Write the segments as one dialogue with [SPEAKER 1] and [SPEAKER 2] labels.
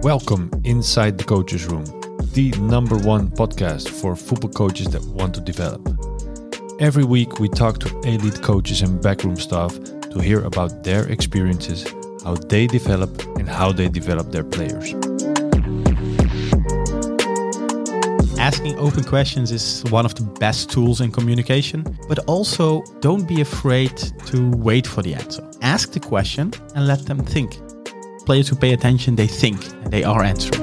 [SPEAKER 1] Welcome inside the Coaches Room, the number one podcast for football coaches that want to develop. Every week we talk to elite coaches and backroom staff to hear about their experiences, how they develop and how they develop their players.
[SPEAKER 2] Asking open questions is one of the best tools in communication, but also don't be afraid to wait for the answer. Ask the question and let them think. Players who pay attention, they think and they are answering.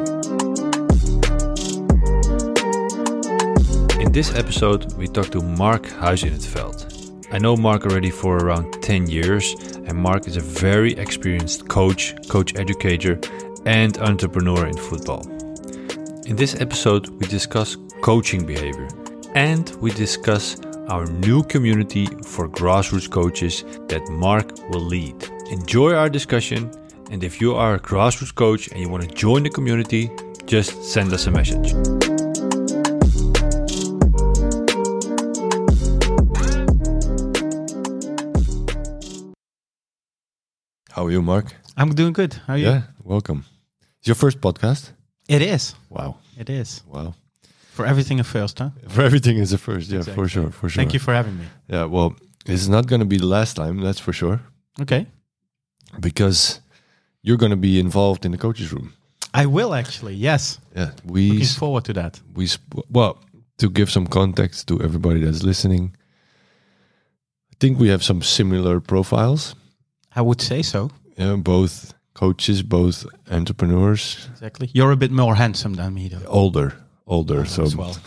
[SPEAKER 1] In this episode, we talk to Mark Huizinnetveld. I know Mark already for around 10 years, and Mark is a very experienced coach educator, and entrepreneur in football. In this episode, we discuss coaching behavior, and we discuss our new community for grassroots coaches that Mark will lead. Enjoy our discussion, and if you are a grassroots coach and you want to join the community, just send us a message. How are you, Mark?
[SPEAKER 2] I'm doing good. How are you?
[SPEAKER 1] Yeah, welcome. It's your first podcast?
[SPEAKER 2] It is.
[SPEAKER 1] Wow.
[SPEAKER 2] It is.
[SPEAKER 1] Wow.
[SPEAKER 2] For everything a first, huh?
[SPEAKER 1] For everything is a first, yeah,
[SPEAKER 2] Exactly.
[SPEAKER 1] for sure.
[SPEAKER 2] Thank you for having me.
[SPEAKER 1] Yeah, well, it's not going to be the last time, that's for sure,
[SPEAKER 2] Okay.
[SPEAKER 1] because you're going to be involved in the coaches room.
[SPEAKER 2] I will actually, yes.
[SPEAKER 1] Yeah,
[SPEAKER 2] Looking forward to that.
[SPEAKER 1] well, to give some context to everybody that's listening, I think we have some similar profiles.
[SPEAKER 2] I would say so.
[SPEAKER 1] Yeah, both coaches, both entrepreneurs,
[SPEAKER 2] Exactly. You're a bit more handsome than me, though.
[SPEAKER 1] older. So
[SPEAKER 2] As well.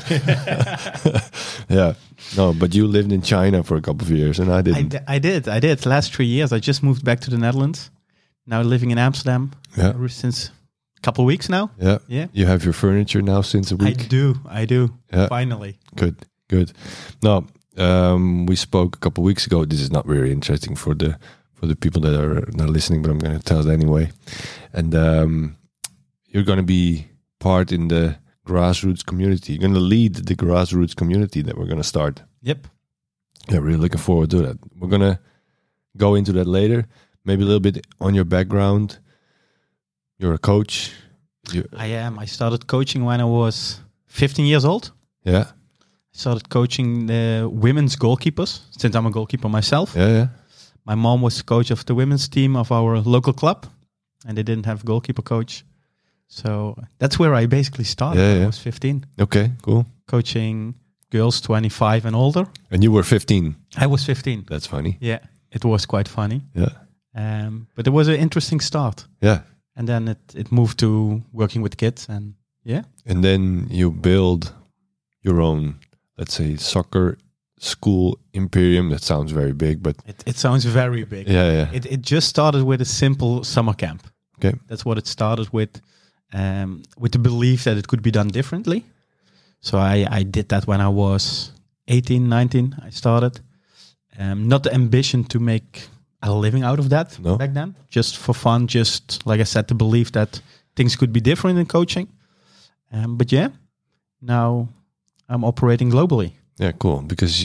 [SPEAKER 1] yeah, no, but you lived in China for a couple of years, and I didn't.
[SPEAKER 2] I did. Last 3 years, I just moved back to the Netherlands. Now living in Amsterdam since a couple of weeks now.
[SPEAKER 1] Yeah.
[SPEAKER 2] Yeah.
[SPEAKER 1] You have your furniture now since a week.
[SPEAKER 2] I do.
[SPEAKER 1] Yeah.
[SPEAKER 2] Finally.
[SPEAKER 1] Good. Now, we spoke a couple of weeks ago. This is not very interesting for the people that are not listening, but I'm going to tell it anyway. And you're going to be part in the grassroots community. You're going to lead the grassroots community that we're going to start.
[SPEAKER 2] Yep.
[SPEAKER 1] Yeah, really looking forward to that. We're going to go into that later. Maybe a little bit on your background. You're a coach.
[SPEAKER 2] I am. I started coaching when I was 15 years old.
[SPEAKER 1] Yeah.
[SPEAKER 2] I started coaching the women's goalkeepers, since I'm a goalkeeper myself.
[SPEAKER 1] Yeah.
[SPEAKER 2] My mom was coach of the women's team of our local club, and they didn't have a goalkeeper coach. So that's where I basically started when I was 15.
[SPEAKER 1] Okay, cool.
[SPEAKER 2] Coaching girls 25 and older.
[SPEAKER 1] And you were 15.
[SPEAKER 2] I was 15.
[SPEAKER 1] That's funny.
[SPEAKER 2] Yeah, it was quite funny.
[SPEAKER 1] Yeah.
[SPEAKER 2] But it was an interesting start.
[SPEAKER 1] Yeah.
[SPEAKER 2] And then it moved to working with kids, and yeah.
[SPEAKER 1] And then you build your own, let's say, soccer school imperium. That sounds very big, but
[SPEAKER 2] It sounds very big.
[SPEAKER 1] yeah.
[SPEAKER 2] It just started with a simple summer camp.
[SPEAKER 1] Okay.
[SPEAKER 2] That's what it started with the belief that it could be done differently. So I did that when I was 18, 19. I started. Not the ambition to make a living out of that back then. Just for fun, just like I said, the belief that things could be different in coaching. But yeah, now I'm operating globally.
[SPEAKER 1] Yeah, cool. Because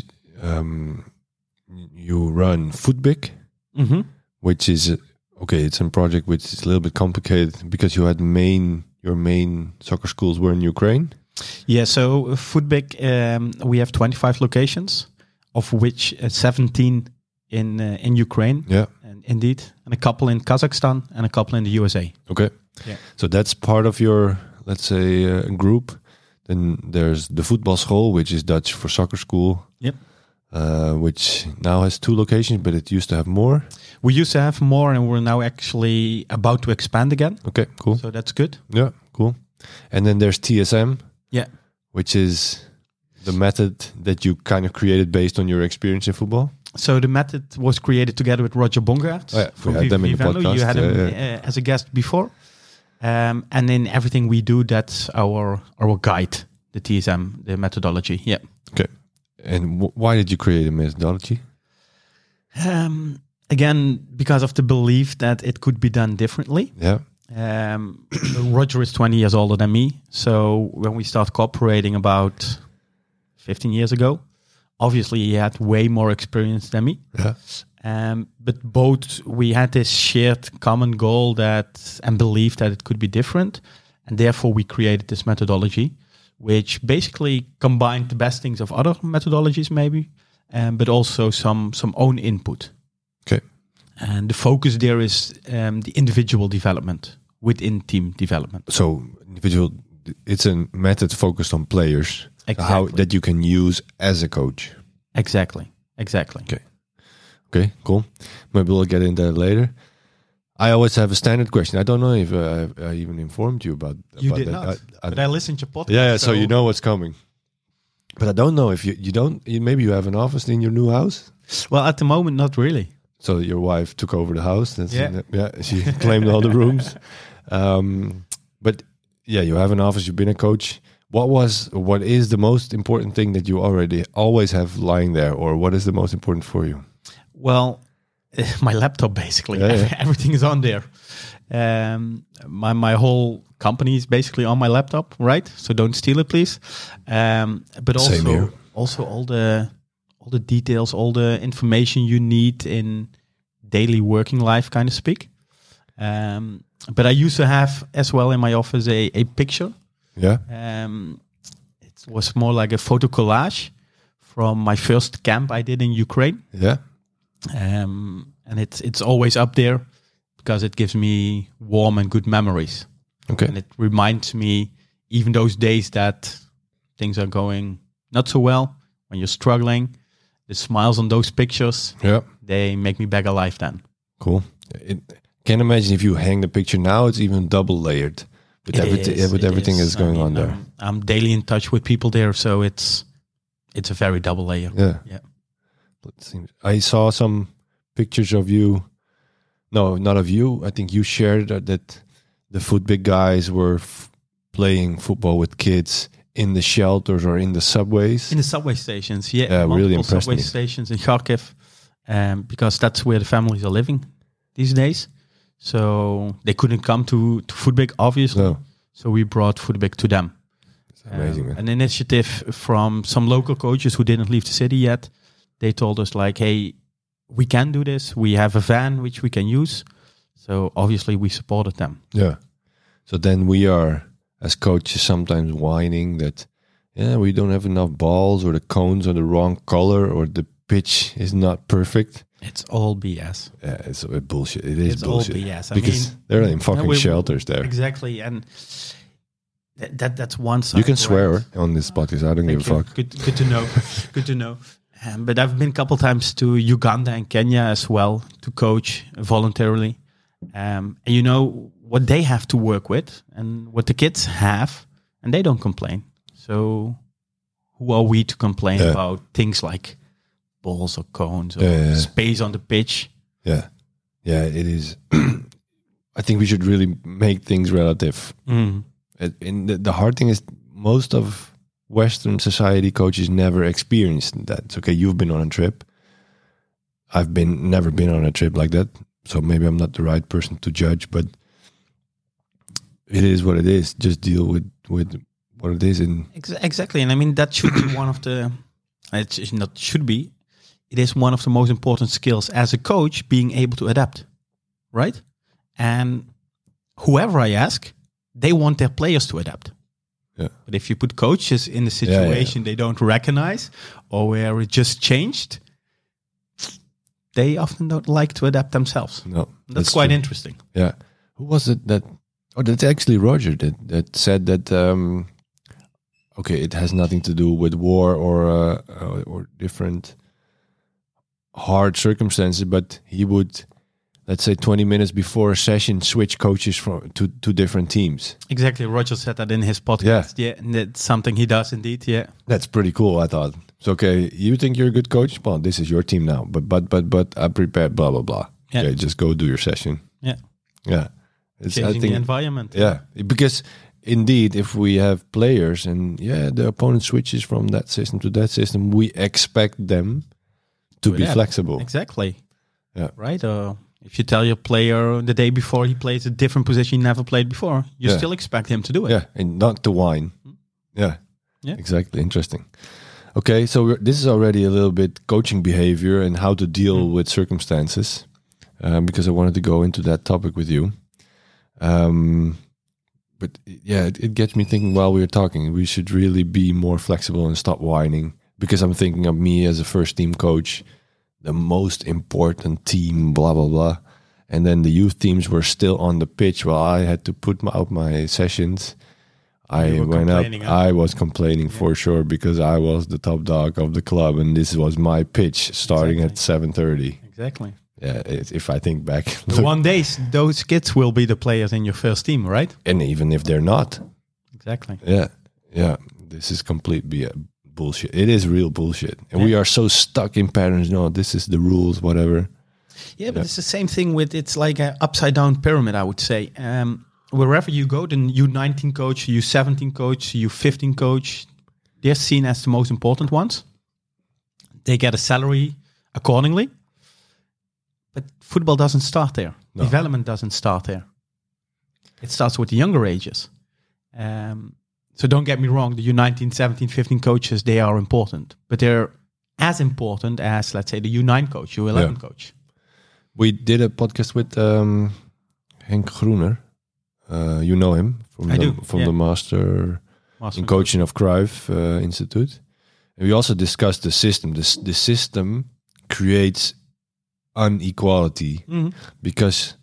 [SPEAKER 1] you run Footbig,
[SPEAKER 2] Mm-hmm.
[SPEAKER 1] which is it's a project which is a little bit complicated because you had your main soccer schools were in Ukraine.
[SPEAKER 2] Yeah, so Footbig, we have 25 locations, of which 17 in Ukraine.
[SPEAKER 1] Yeah.
[SPEAKER 2] And indeed, and a couple in Kazakhstan and a couple in the USA.
[SPEAKER 1] Okay.
[SPEAKER 2] Yeah.
[SPEAKER 1] So that's part of your, let's say, group. Then there's the Football School, which is Dutch for soccer school.
[SPEAKER 2] Yep.
[SPEAKER 1] Which now has 2 locations, but it used to have more.
[SPEAKER 2] We used to have more, and we're now actually about to expand again.
[SPEAKER 1] Okay, cool.
[SPEAKER 2] So that's good.
[SPEAKER 1] Yeah, cool. And then there's TSM.
[SPEAKER 2] Yeah.
[SPEAKER 1] Which is the method that you kind of created based on your experience in football.
[SPEAKER 2] So the method was created together with Roger Bongaert.
[SPEAKER 1] Oh, yeah. We had them in the podcast.
[SPEAKER 2] You had him as a guest before. And in everything we do, that's our guide, the TSM, the methodology. Yeah.
[SPEAKER 1] Okay. And why did you create a methodology?
[SPEAKER 2] Again, because of the belief that it could be done differently.
[SPEAKER 1] Yeah.
[SPEAKER 2] Roger is 20 years older than me. So when we started cooperating about 15 years ago, obviously he had way more experience than me.
[SPEAKER 1] Yeah.
[SPEAKER 2] But both, we had this shared common goal and belief that it could be different. And therefore we created this methodology, which basically combined the best things of other methodologies maybe, but also some own input.
[SPEAKER 3] Okay.
[SPEAKER 2] And the focus there is the individual development within team development.
[SPEAKER 3] So it's a method focused on players,
[SPEAKER 2] Exactly.
[SPEAKER 3] that you can use as a coach.
[SPEAKER 2] Exactly.
[SPEAKER 3] Okay, cool. Maybe we'll get into that later. I always have a standard question. I don't know if I even informed you about
[SPEAKER 2] You
[SPEAKER 3] about
[SPEAKER 2] did
[SPEAKER 3] that.
[SPEAKER 2] not. But I listened to your podcast.
[SPEAKER 3] Yeah, so you know what's coming. But I don't know if you don't. Maybe you have an office in your new house.
[SPEAKER 2] Well, at the moment, not really.
[SPEAKER 3] So your wife took over the house.
[SPEAKER 2] Yeah.
[SPEAKER 3] She claimed all the rooms. But yeah, you have an office. You've been a coach. What is the most important thing that you always have lying there, or what is the most important for you?
[SPEAKER 2] Well, my laptop basically.
[SPEAKER 3] Yeah.
[SPEAKER 2] Everything is on there. My whole company is basically on my laptop, right? So don't steal it, please. But
[SPEAKER 3] Same here.
[SPEAKER 2] also all the details, all the information you need in daily working life, kind of speak. But I used to have as well in my office a picture.
[SPEAKER 3] Yeah.
[SPEAKER 2] It was more like a photo collage from my first camp I did in Ukraine.
[SPEAKER 3] Yeah.
[SPEAKER 2] And it's always up there because it gives me warm and good memories.
[SPEAKER 3] Okay.
[SPEAKER 2] And it reminds me, even those days that things are going not so well, when you're struggling, the smiles on those pictures, they make me back alive then.
[SPEAKER 3] Cool. Can't imagine if you hang the picture now, it's even double layered with everything that's going on there.
[SPEAKER 2] I'm daily in touch with people there, so it's a very double layer.
[SPEAKER 3] Yeah. I saw some pictures of you. No, not of you. I think you shared that the Footbig guys were playing football with kids in the shelters or in the subways.
[SPEAKER 2] In the subway stations,
[SPEAKER 3] really impressed
[SPEAKER 2] subway
[SPEAKER 3] me.
[SPEAKER 2] stations in Kharkiv, because that's where the families are living these days. So they couldn't come to Footbig, obviously.
[SPEAKER 3] No.
[SPEAKER 2] So we brought Footbig to them.
[SPEAKER 3] It's amazing, man.
[SPEAKER 2] An initiative from some local coaches who didn't leave the city yet. They told us like, hey, we can do this. We have a van which we can use. So obviously we supported them.
[SPEAKER 3] Yeah. So then we are, as coaches, sometimes whining that, we don't have enough balls, or the cones are the wrong color, or the pitch is not perfect.
[SPEAKER 2] It's all BS.
[SPEAKER 3] Yeah, it's a bullshit. It's bullshit.
[SPEAKER 2] All BS.
[SPEAKER 3] Because they're in fucking shelters there.
[SPEAKER 2] Exactly. And that's one side.
[SPEAKER 3] You can swear on this podcast. I don't give a fuck.
[SPEAKER 2] Good to know. Good to know. But I've been a couple times to Uganda and Kenya as well to coach voluntarily. And you know what they have to work with and what the kids have, and they don't complain. So who are we to complain about things like balls or cones or space on the pitch?
[SPEAKER 3] Yeah. Yeah, it is. I think we should really make things relative.
[SPEAKER 2] Mm.
[SPEAKER 3] And the hard thing is most of Western society coaches never experienced that. It's okay, you've been on a trip. I've never been on a trip like that. So maybe I'm not the right person to judge, but it is what it is. Just deal with what it is. And
[SPEAKER 2] exactly. And I mean, that should be one of the, it is one of the most important skills as a coach, being able to adapt, right? And whoever I ask, they want their players to adapt.
[SPEAKER 3] Yeah.
[SPEAKER 2] But if you put coaches in a situation they don't recognize or where it just changed, they often don't like to adapt themselves.
[SPEAKER 3] No,
[SPEAKER 2] that's quite interesting.
[SPEAKER 3] Yeah. Who was it that? Oh, that's actually Roger that said that. Okay, it has nothing to do with war or different hard circumstances, but he would, let's say, 20 minutes before a session, switch coaches to different teams.
[SPEAKER 2] Exactly. Roger said that in his podcast. Yeah, and that's something he does indeed. Yeah,
[SPEAKER 3] that's pretty cool. I thought. So, okay, you think you're a good coach? Well, this is your team now. But I prepared blah blah blah. Yeah. Okay, just go do your session.
[SPEAKER 2] Yeah,
[SPEAKER 3] yeah.
[SPEAKER 2] Changing the environment.
[SPEAKER 3] Yeah, because indeed, if we have players and the opponent switches from that system to that system, we expect them to be flexible.
[SPEAKER 2] Exactly.
[SPEAKER 3] Yeah.
[SPEAKER 2] Right. If you tell your player the day before he plays a different position he never played before, you still expect him to do it.
[SPEAKER 3] Yeah, and not to whine.
[SPEAKER 2] Yeah.
[SPEAKER 3] Exactly. Interesting. Okay, so this is already a little bit coaching behavior and how to deal with circumstances, because I wanted to go into that topic with you. But yeah, it gets me thinking while we were talking, we should really be more flexible and stop whining, because I'm thinking of me as a first team coach, the most important team, blah, blah, blah. And then the youth teams were still on the pitch while I had to put out my sessions. I went up. I was complaining for sure, because I was the top dog of the club, and this was my pitch starting at 7:30.
[SPEAKER 2] Exactly.
[SPEAKER 3] Yeah, if I think back,
[SPEAKER 2] One day those kids will be the players in your first team, right?
[SPEAKER 3] And even if they're not,
[SPEAKER 2] exactly.
[SPEAKER 3] Yeah. This is complete bullshit. It is real bullshit, and we are so stuck in patterns. No, this is the rules, whatever.
[SPEAKER 2] Yeah, but it's the same thing with. It's like an upside down pyramid, I would say. Wherever you go, the U19 coach, U17 coach, U15 coach, they're seen as the most important ones. They get a salary accordingly. But football doesn't start there. No. Development doesn't start there. It starts with the younger ages. So don't get me wrong, the U19, 17, 15 coaches, they are important. But they're as important as, let's say, the U9 coach, U11 coach.
[SPEAKER 3] We did a podcast with Henk Groener. You know him from the Master in Coaching of Cruyff Institute. And we also discussed the system. The system creates inequality because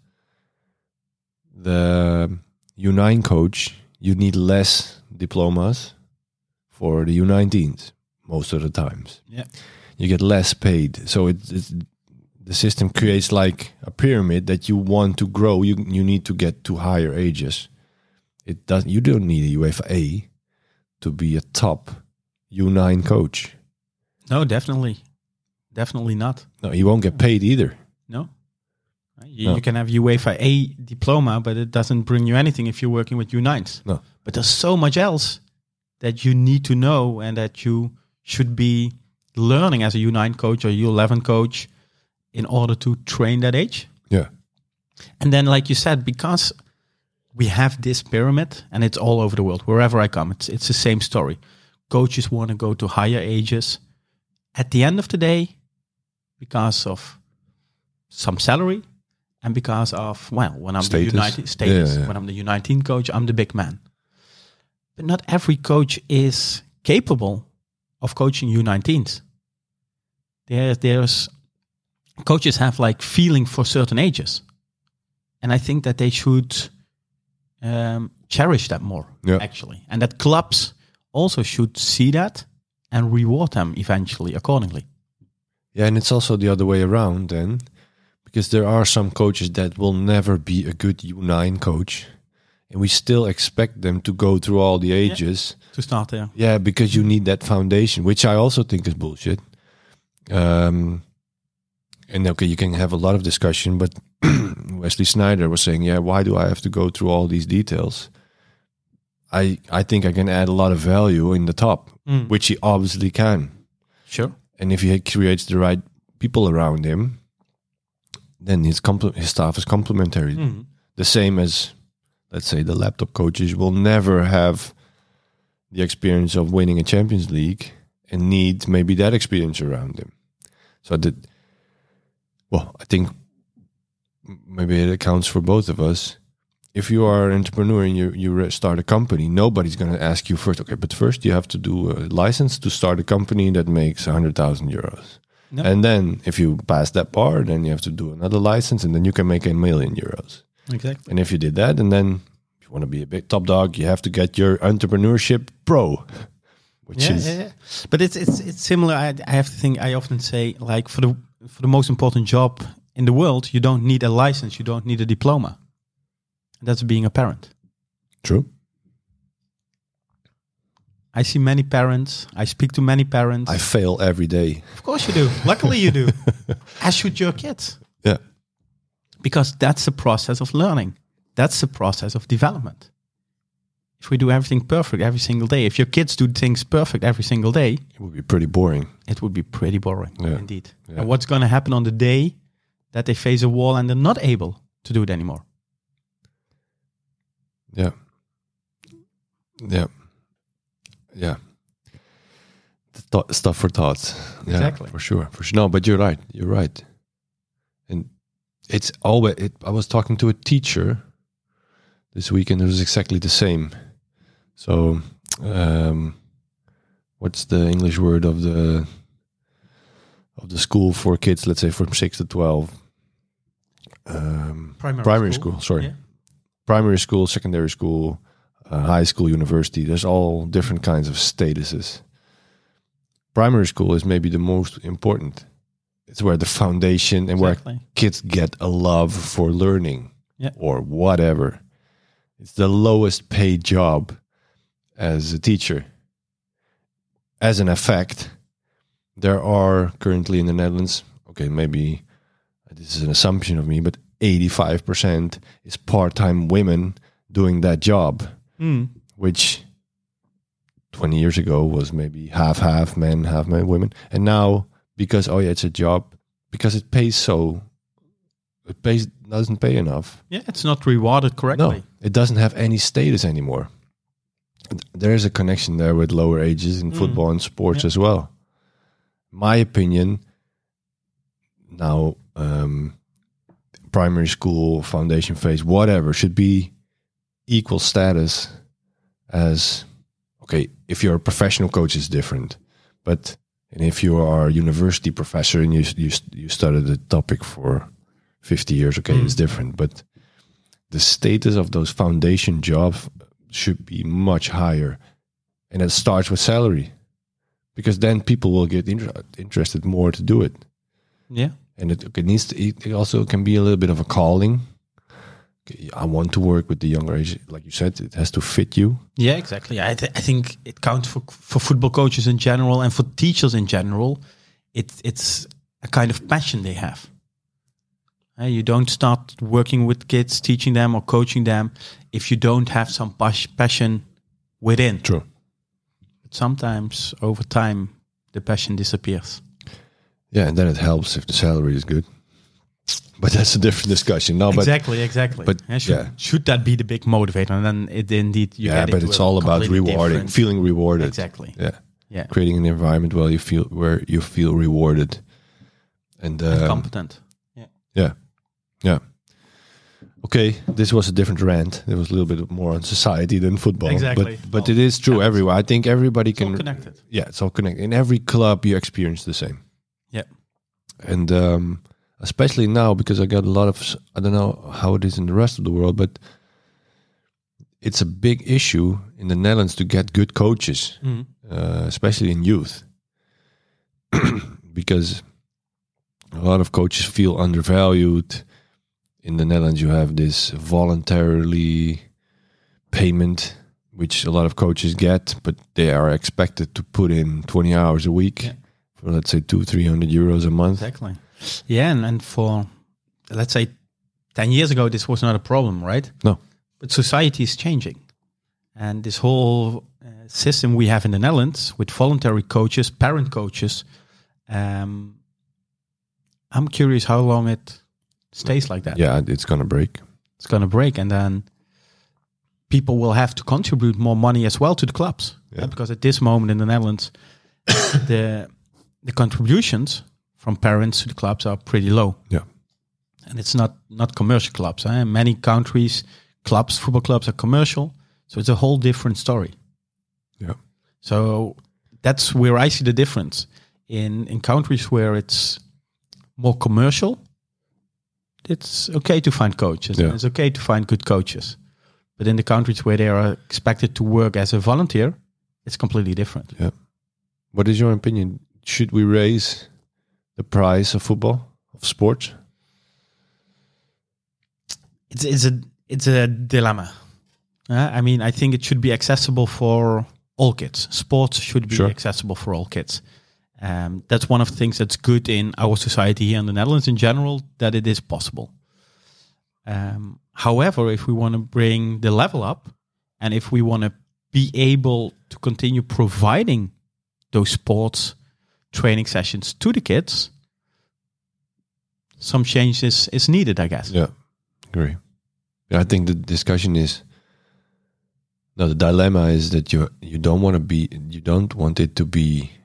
[SPEAKER 3] the U9 coach, you need less diplomas for the U19s most of the times. Yeah, you get less paid. So it's the system creates like a pyramid that you want to grow. You need to get to higher ages. It doesn't. You don't need a UEFA A to be a top U9 coach.
[SPEAKER 2] No, definitely not.
[SPEAKER 3] No, you won't get paid either.
[SPEAKER 2] No. You can have UEFA A diploma, but it doesn't bring you anything if you're working with U9s.
[SPEAKER 3] No.
[SPEAKER 2] But there's so much else that you need to know and that you should be learning as a U9 coach or U11 coach in order to train that age.
[SPEAKER 3] Yeah.
[SPEAKER 2] And then, like you said, because we have this pyramid and it's all over the world, wherever I come, it's the same story. Coaches want to go to higher ages. At the end of the day, because of some salary and because of, when I'm
[SPEAKER 3] status.
[SPEAKER 2] the U19 status, when I'm the U19 coach, I'm the big man. But not every coach is capable of coaching U19s. There's coaches have like feeling for certain ages. And I think that they should cherish that more, actually. And that clubs also should see that and reward them eventually accordingly.
[SPEAKER 3] Yeah, and it's also the other way around then, because there are some coaches that will never be a good U9 coach, and we still expect them to go through all the ages.
[SPEAKER 2] To start there.
[SPEAKER 3] Yeah, because you need that foundation, which I also think is bullshit. And okay, you can have a lot of discussion, but Wesley Sneijder was saying, why do I have to go through all these details? I think I can add a lot of value in the top, which he obviously can.
[SPEAKER 2] Sure.
[SPEAKER 3] And if he creates the right people around him, then his staff is complementary. The same as, let's say, the laptop coaches will never have the experience of winning a Champions League and need maybe that experience around him. So I think maybe it accounts for both of us. If you are an entrepreneur and you start a company, nobody's going to ask you first, okay, but first you have to do a license to start a company that makes 100,000 euros. No. And then if you pass that part, then you have to do another license and then you can make 1 million euros.
[SPEAKER 2] Exactly.
[SPEAKER 3] And if you did that, and then if you want to be a big top dog, you have to get your entrepreneurship pro.
[SPEAKER 2] But it's similar. I often say, like, for the most important job in the world, you don't need a license, you don't need a diploma. That's being a parent.
[SPEAKER 3] True.
[SPEAKER 2] I see many parents. I speak to many parents.
[SPEAKER 3] I fail every day.
[SPEAKER 2] Of course you do. Luckily you do. As should your kids.
[SPEAKER 3] Yeah.
[SPEAKER 2] Because that's the process of learning. That's the process of development. If we do everything perfect every single day, if your kids do things perfect every single day,
[SPEAKER 3] it would be pretty boring.
[SPEAKER 2] It would be pretty boring, indeed. Yeah. And what's going to happen on the day that they face a wall and they're not able to do it anymore?
[SPEAKER 3] stuff for thoughts.
[SPEAKER 2] Exactly.
[SPEAKER 3] For sure. No, but you're right. And it's always. I was talking to a teacher this weekend. It was exactly the same. So, what's the English word of the school for kids? Let's say from 6 to 12. Primary school. Sorry,
[SPEAKER 2] Yeah.
[SPEAKER 3] Primary school, secondary school, high school, university. There's all different kinds of statuses. Primary school is maybe the most important. It's where the foundation and where kids get a love for learning, or whatever. It's the lowest paid job as a teacher. As an effect, there are currently in the Netherlands, okay, maybe this is an assumption of me, but 85% is part-time women doing that job, which 20 years ago was maybe half men, half women. And now, because, it's a job, because it doesn't pay enough.
[SPEAKER 2] Yeah, it's not rewarded correctly.
[SPEAKER 3] No, it doesn't have any status anymore. There is a connection there with lower ages in football and sports as well. My opinion, now, primary school, foundation phase, whatever, should be equal status as, okay, if you're a professional coach, it's different. But and if you are a university professor and you studied the topic for 50 years, okay, it's different. But the status of those foundation jobs should be much higher. And it starts with salary. Because then people will get interested more to do it.
[SPEAKER 2] Yeah.
[SPEAKER 3] And it also can be a little bit of a calling. Okay, I want to work with the younger age. Like you said, it has to fit you.
[SPEAKER 2] Yeah, exactly. I think it counts for football coaches in general and for teachers in general. It's a kind of passion they have. You don't start working with kids, teaching them or coaching them if you don't have some passion within.
[SPEAKER 3] True.
[SPEAKER 2] But sometimes over time, the passion disappears.
[SPEAKER 3] Yeah, and then it helps if the salary is good. But that's a different discussion. No,
[SPEAKER 2] Exactly.
[SPEAKER 3] But
[SPEAKER 2] should that be the big motivator? And then it indeed you get
[SPEAKER 3] but it's all about rewarding, feeling rewarded.
[SPEAKER 2] Exactly.
[SPEAKER 3] Yeah. Creating an environment where you feel rewarded and
[SPEAKER 2] competent.
[SPEAKER 3] Yeah. Okay, this was a different rant. It was a little bit more on society than football.
[SPEAKER 2] Exactly.
[SPEAKER 3] But it is true everywhere. I think everybody can.
[SPEAKER 2] All connected.
[SPEAKER 3] Yeah, it's all connected. In every club, you experience the same.
[SPEAKER 2] Yeah.
[SPEAKER 3] And especially now, because I got a lot of, I don't know how it is in the rest of the world, but it's a big issue in the Netherlands to get good coaches, especially in youth. Because a lot of coaches feel undervalued. In the Netherlands, you have this voluntarily payment, which a lot of coaches get, but they are expected to put in 20 hours a week for, let's say, 200-300 euros a month.
[SPEAKER 2] Exactly. Yeah, and for, let's say, 10 years ago, this was not a problem, right?
[SPEAKER 3] No.
[SPEAKER 2] But society is changing. And this whole system we have in the Netherlands with voluntary coaches, parent coaches, I'm curious how long it stays like that.
[SPEAKER 3] Yeah, it's going to break.
[SPEAKER 2] It's going to break. And then people will have to contribute more money as well to the clubs.
[SPEAKER 3] Yeah.
[SPEAKER 2] Because at this moment in the Netherlands, the contributions from parents to the clubs are pretty low.
[SPEAKER 3] Yeah.
[SPEAKER 2] And it's not commercial clubs. In many countries, football clubs are commercial. So it's a whole different story.
[SPEAKER 3] Yeah.
[SPEAKER 2] So that's where I see the difference. In countries where it's more commercial, it's okay to find coaches.
[SPEAKER 3] Yeah.
[SPEAKER 2] And it's okay to find good coaches. But in the countries where they are expected to work as a volunteer, it's completely different.
[SPEAKER 3] Yeah. What is your opinion? Should we raise the price of football, of sports?
[SPEAKER 2] It's a dilemma. I mean, I think it should be accessible for all kids. Sports should be accessible for all kids. That's one of the things that's good in our society here in the Netherlands in general, that it is possible. However, if we want to bring the level up, and if we want to be able to continue providing those sports training sessions to the kids, some change is needed, I guess.
[SPEAKER 3] Yeah, agree. Yeah, I think the discussion is, no, the dilemma is that you don't want it to be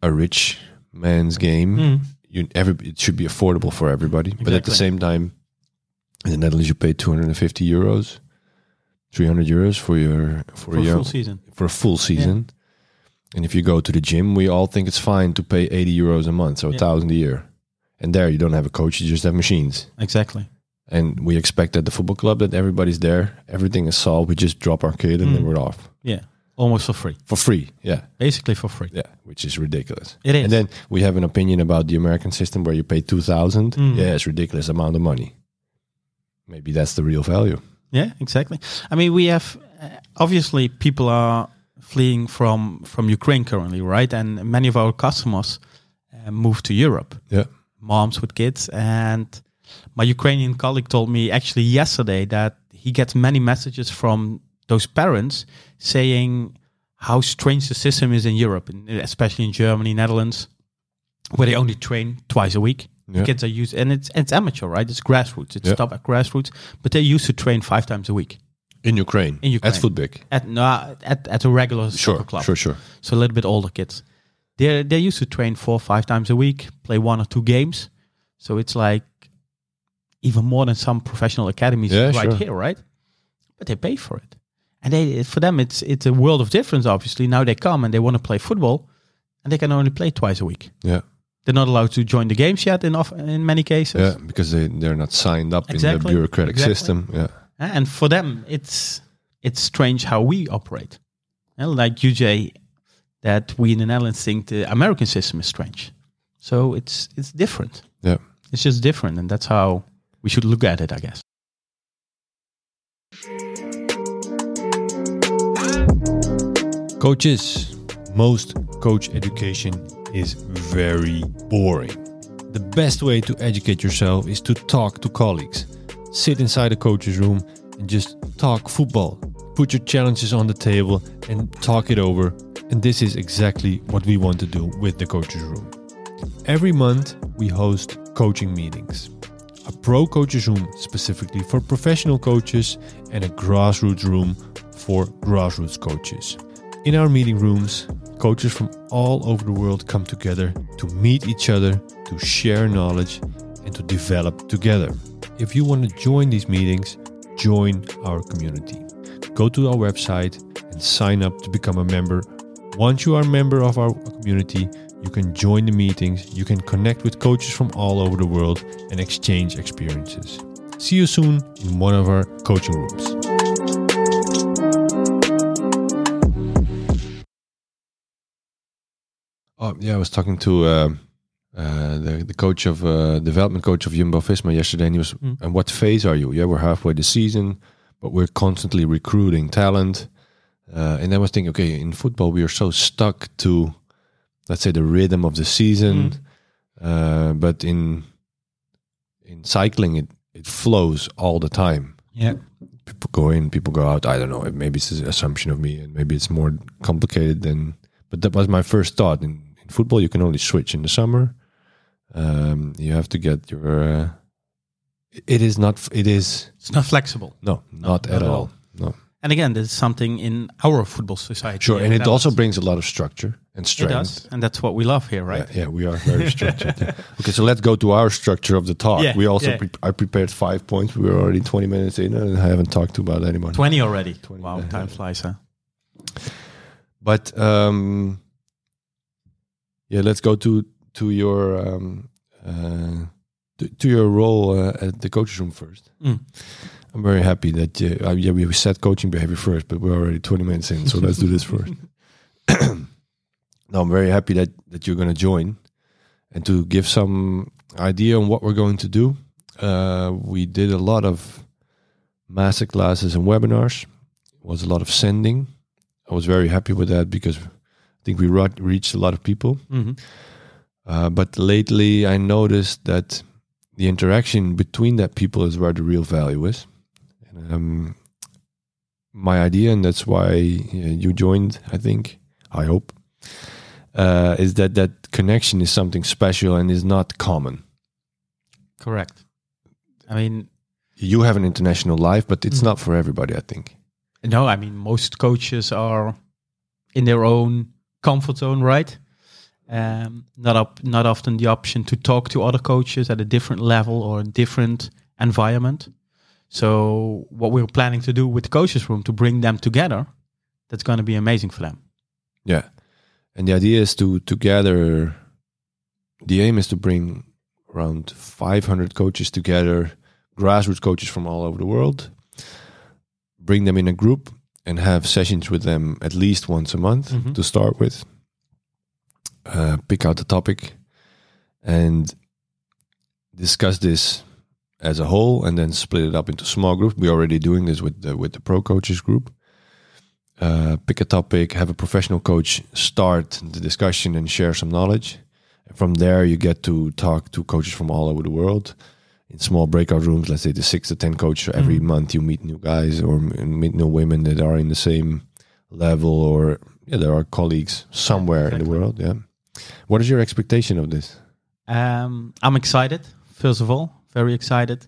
[SPEAKER 3] a rich man's game.
[SPEAKER 2] Mm.
[SPEAKER 3] It should be affordable for everybody. But at the
[SPEAKER 2] Exactly.
[SPEAKER 3] same time, in the Netherlands, you pay 250 euros, 300 euros for
[SPEAKER 2] For a
[SPEAKER 3] your
[SPEAKER 2] full season.
[SPEAKER 3] for a full season. And if you go to the gym, we all think it's fine to pay 80 euros a month, so 1,000 a year. And there you don't have a coach, you just have machines.
[SPEAKER 2] Exactly.
[SPEAKER 3] And we expect at the football club that everybody's there, everything is solved, we just drop our kid and then we're off.
[SPEAKER 2] Yeah. Almost for free.
[SPEAKER 3] For free, yeah.
[SPEAKER 2] Basically for free.
[SPEAKER 3] Yeah, which is ridiculous.
[SPEAKER 2] It is.
[SPEAKER 3] And then we have an opinion about the American system where you pay 2,000. Yeah, it's ridiculous amount of money. Maybe that's the real value.
[SPEAKER 2] Yeah, exactly. I mean, we have obviously people are fleeing from Ukraine currently, right? And many of our customers move to Europe.
[SPEAKER 3] Yeah.
[SPEAKER 2] Moms with kids. And my Ukrainian colleague told me actually yesterday that he gets many messages from those parents saying how strange the system is in Europe, especially in Germany, Netherlands, where they only train twice a week.
[SPEAKER 3] Yeah.
[SPEAKER 2] The kids are used, and it's amateur, right? It's grassroots. It's
[SPEAKER 3] Yeah.
[SPEAKER 2] top at grassroots, but they used to train 5 times a week.
[SPEAKER 3] In Ukraine.
[SPEAKER 2] In Ukraine.
[SPEAKER 3] At Footbig.
[SPEAKER 2] At a regular soccer club.
[SPEAKER 3] Sure.
[SPEAKER 2] So a little bit older kids. They used to train 4 or 5 times a week, play 1 or 2 games. So it's like even more than some professional academies here, right? But they pay for it. And for them it's a world of difference, obviously. Now they come and they want to play football and they can only play twice a week.
[SPEAKER 3] Yeah.
[SPEAKER 2] They're not allowed to join the games yet in many cases.
[SPEAKER 3] Yeah, because they're not signed up in the bureaucratic system. Yeah.
[SPEAKER 2] And for them, it's strange how we operate. And like UJ, that we in the Netherlands think the American system is strange. So it's different.
[SPEAKER 3] Yeah.
[SPEAKER 2] It's just different, and that's how we should look at it, I guess.
[SPEAKER 1] Coaches, most coach education is very boring. The best way to educate yourself is to talk to colleagues. Sit inside a coach's room and just talk football. Put your challenges on the table and talk it over. And this is exactly what we want to do with the coach's room. Every month we host coaching meetings. A pro coaches room specifically for professional coaches and a grassroots room for grassroots coaches. In our meeting rooms, coaches from all over the world come together to meet each other, to share knowledge, and to develop together. If you want to join these meetings, join our community. Go to our website and sign up to become a member. Once you are a member of our community, you can join the meetings, you can connect with coaches from all over the world and exchange experiences. See you soon in one of our coaching rooms.
[SPEAKER 3] Oh, yeah, I was talking to the coach of development coach of Jumbo-Visma yesterday, and he was, and what phase are you? Yeah, we're halfway the season, but we're constantly recruiting talent. And I was thinking, okay, in football we are so stuck to, let's say, the rhythm of the season, but in cycling it flows all the time.
[SPEAKER 2] Yeah.
[SPEAKER 3] People go in, people go out. I don't know. Maybe it's an assumption of me, and maybe it's more complicated than. But that was my first thought. In football, you can only switch in the summer. You have to get your. It's not
[SPEAKER 2] flexible.
[SPEAKER 3] No, not at all. No.
[SPEAKER 2] And again, there's something in our football society.
[SPEAKER 3] Sure, and it also brings a lot of structure and strength.
[SPEAKER 2] It does, and that's what we love here, right?
[SPEAKER 3] Yeah, we are very structured. Yeah. Okay, so let's go to our structure of the talk.
[SPEAKER 2] Yeah,
[SPEAKER 3] we also
[SPEAKER 2] yeah.
[SPEAKER 3] I prepared 5 points. We were already 20 minutes in, and I haven't talked about anyone.
[SPEAKER 2] 20 already.
[SPEAKER 3] 20,
[SPEAKER 2] wow,
[SPEAKER 3] yeah.
[SPEAKER 2] time flies, huh?
[SPEAKER 3] But let's go to your to your role at the coach's room first. I'm very happy that we set coaching behavior first, but we're already 20 minutes in, so let's do this first. No, I'm very happy that you're going to join and to give some idea on what we're going to do. We did a lot of master classes and webinars. It was a lot of sending. I was very happy with that because I think we reached a lot of people. But lately I noticed that the interaction between that people is where the real value is. And, my idea, and that's why you joined, I hope, is that connection is something special and is not common.
[SPEAKER 2] Correct. I mean,
[SPEAKER 3] you have an international life, but it's not for everybody, I think.
[SPEAKER 2] No, I mean, most coaches are in their own comfort zone, right? Not often the option to talk to other coaches at a different level or a different environment. So what we're planning to do with the coaches room to bring them together, that's going to be amazing for them.
[SPEAKER 3] Yeah. And the idea is to gather, the aim is to bring around 500 coaches together, grassroots coaches from all over the world, bring them in a group and have sessions with them at least once a month to start with. Pick out the topic and discuss this as a whole, and then split it up into small groups. We're already doing this with the pro coaches group. Pick a topic, have a professional coach start the discussion and share some knowledge. And from there, you get to talk to coaches from all over the world in small breakout rooms. Let's say the 6 to 10 coaches. Every month you meet new guys or meet new women that are in the same level, or there are colleagues somewhere in the world. Yeah. What is your expectation of this?
[SPEAKER 2] I'm excited, first of all, very excited.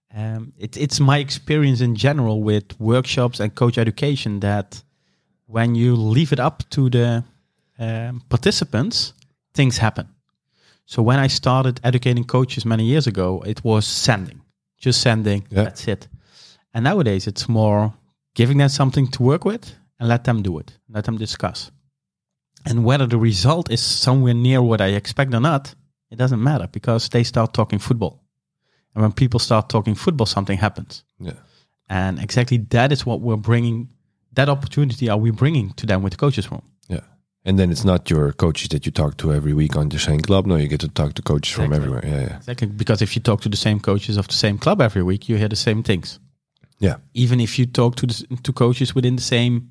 [SPEAKER 2] It's my experience in general with workshops and coach education that when you leave it up to the participants, things happen. So when I started educating coaches many years ago, it was just sending, that's it. And nowadays it's more giving them something to work with and let them do it, let them discuss. And whether the result is somewhere near what I expect or not, it doesn't matter, because they start talking football. And when people start talking football, something happens.
[SPEAKER 3] Yeah.
[SPEAKER 2] And exactly that is what we're bringing, that opportunity are we bringing to them with the coaches room.
[SPEAKER 3] Yeah. And then it's not your coaches that you talk to every week on the same club. No, you get to talk to coaches from everywhere. Yeah.
[SPEAKER 2] Exactly. Because if you talk to the same coaches of the same club every week, you hear the same things.
[SPEAKER 3] Yeah.
[SPEAKER 2] Even if you talk to coaches within the same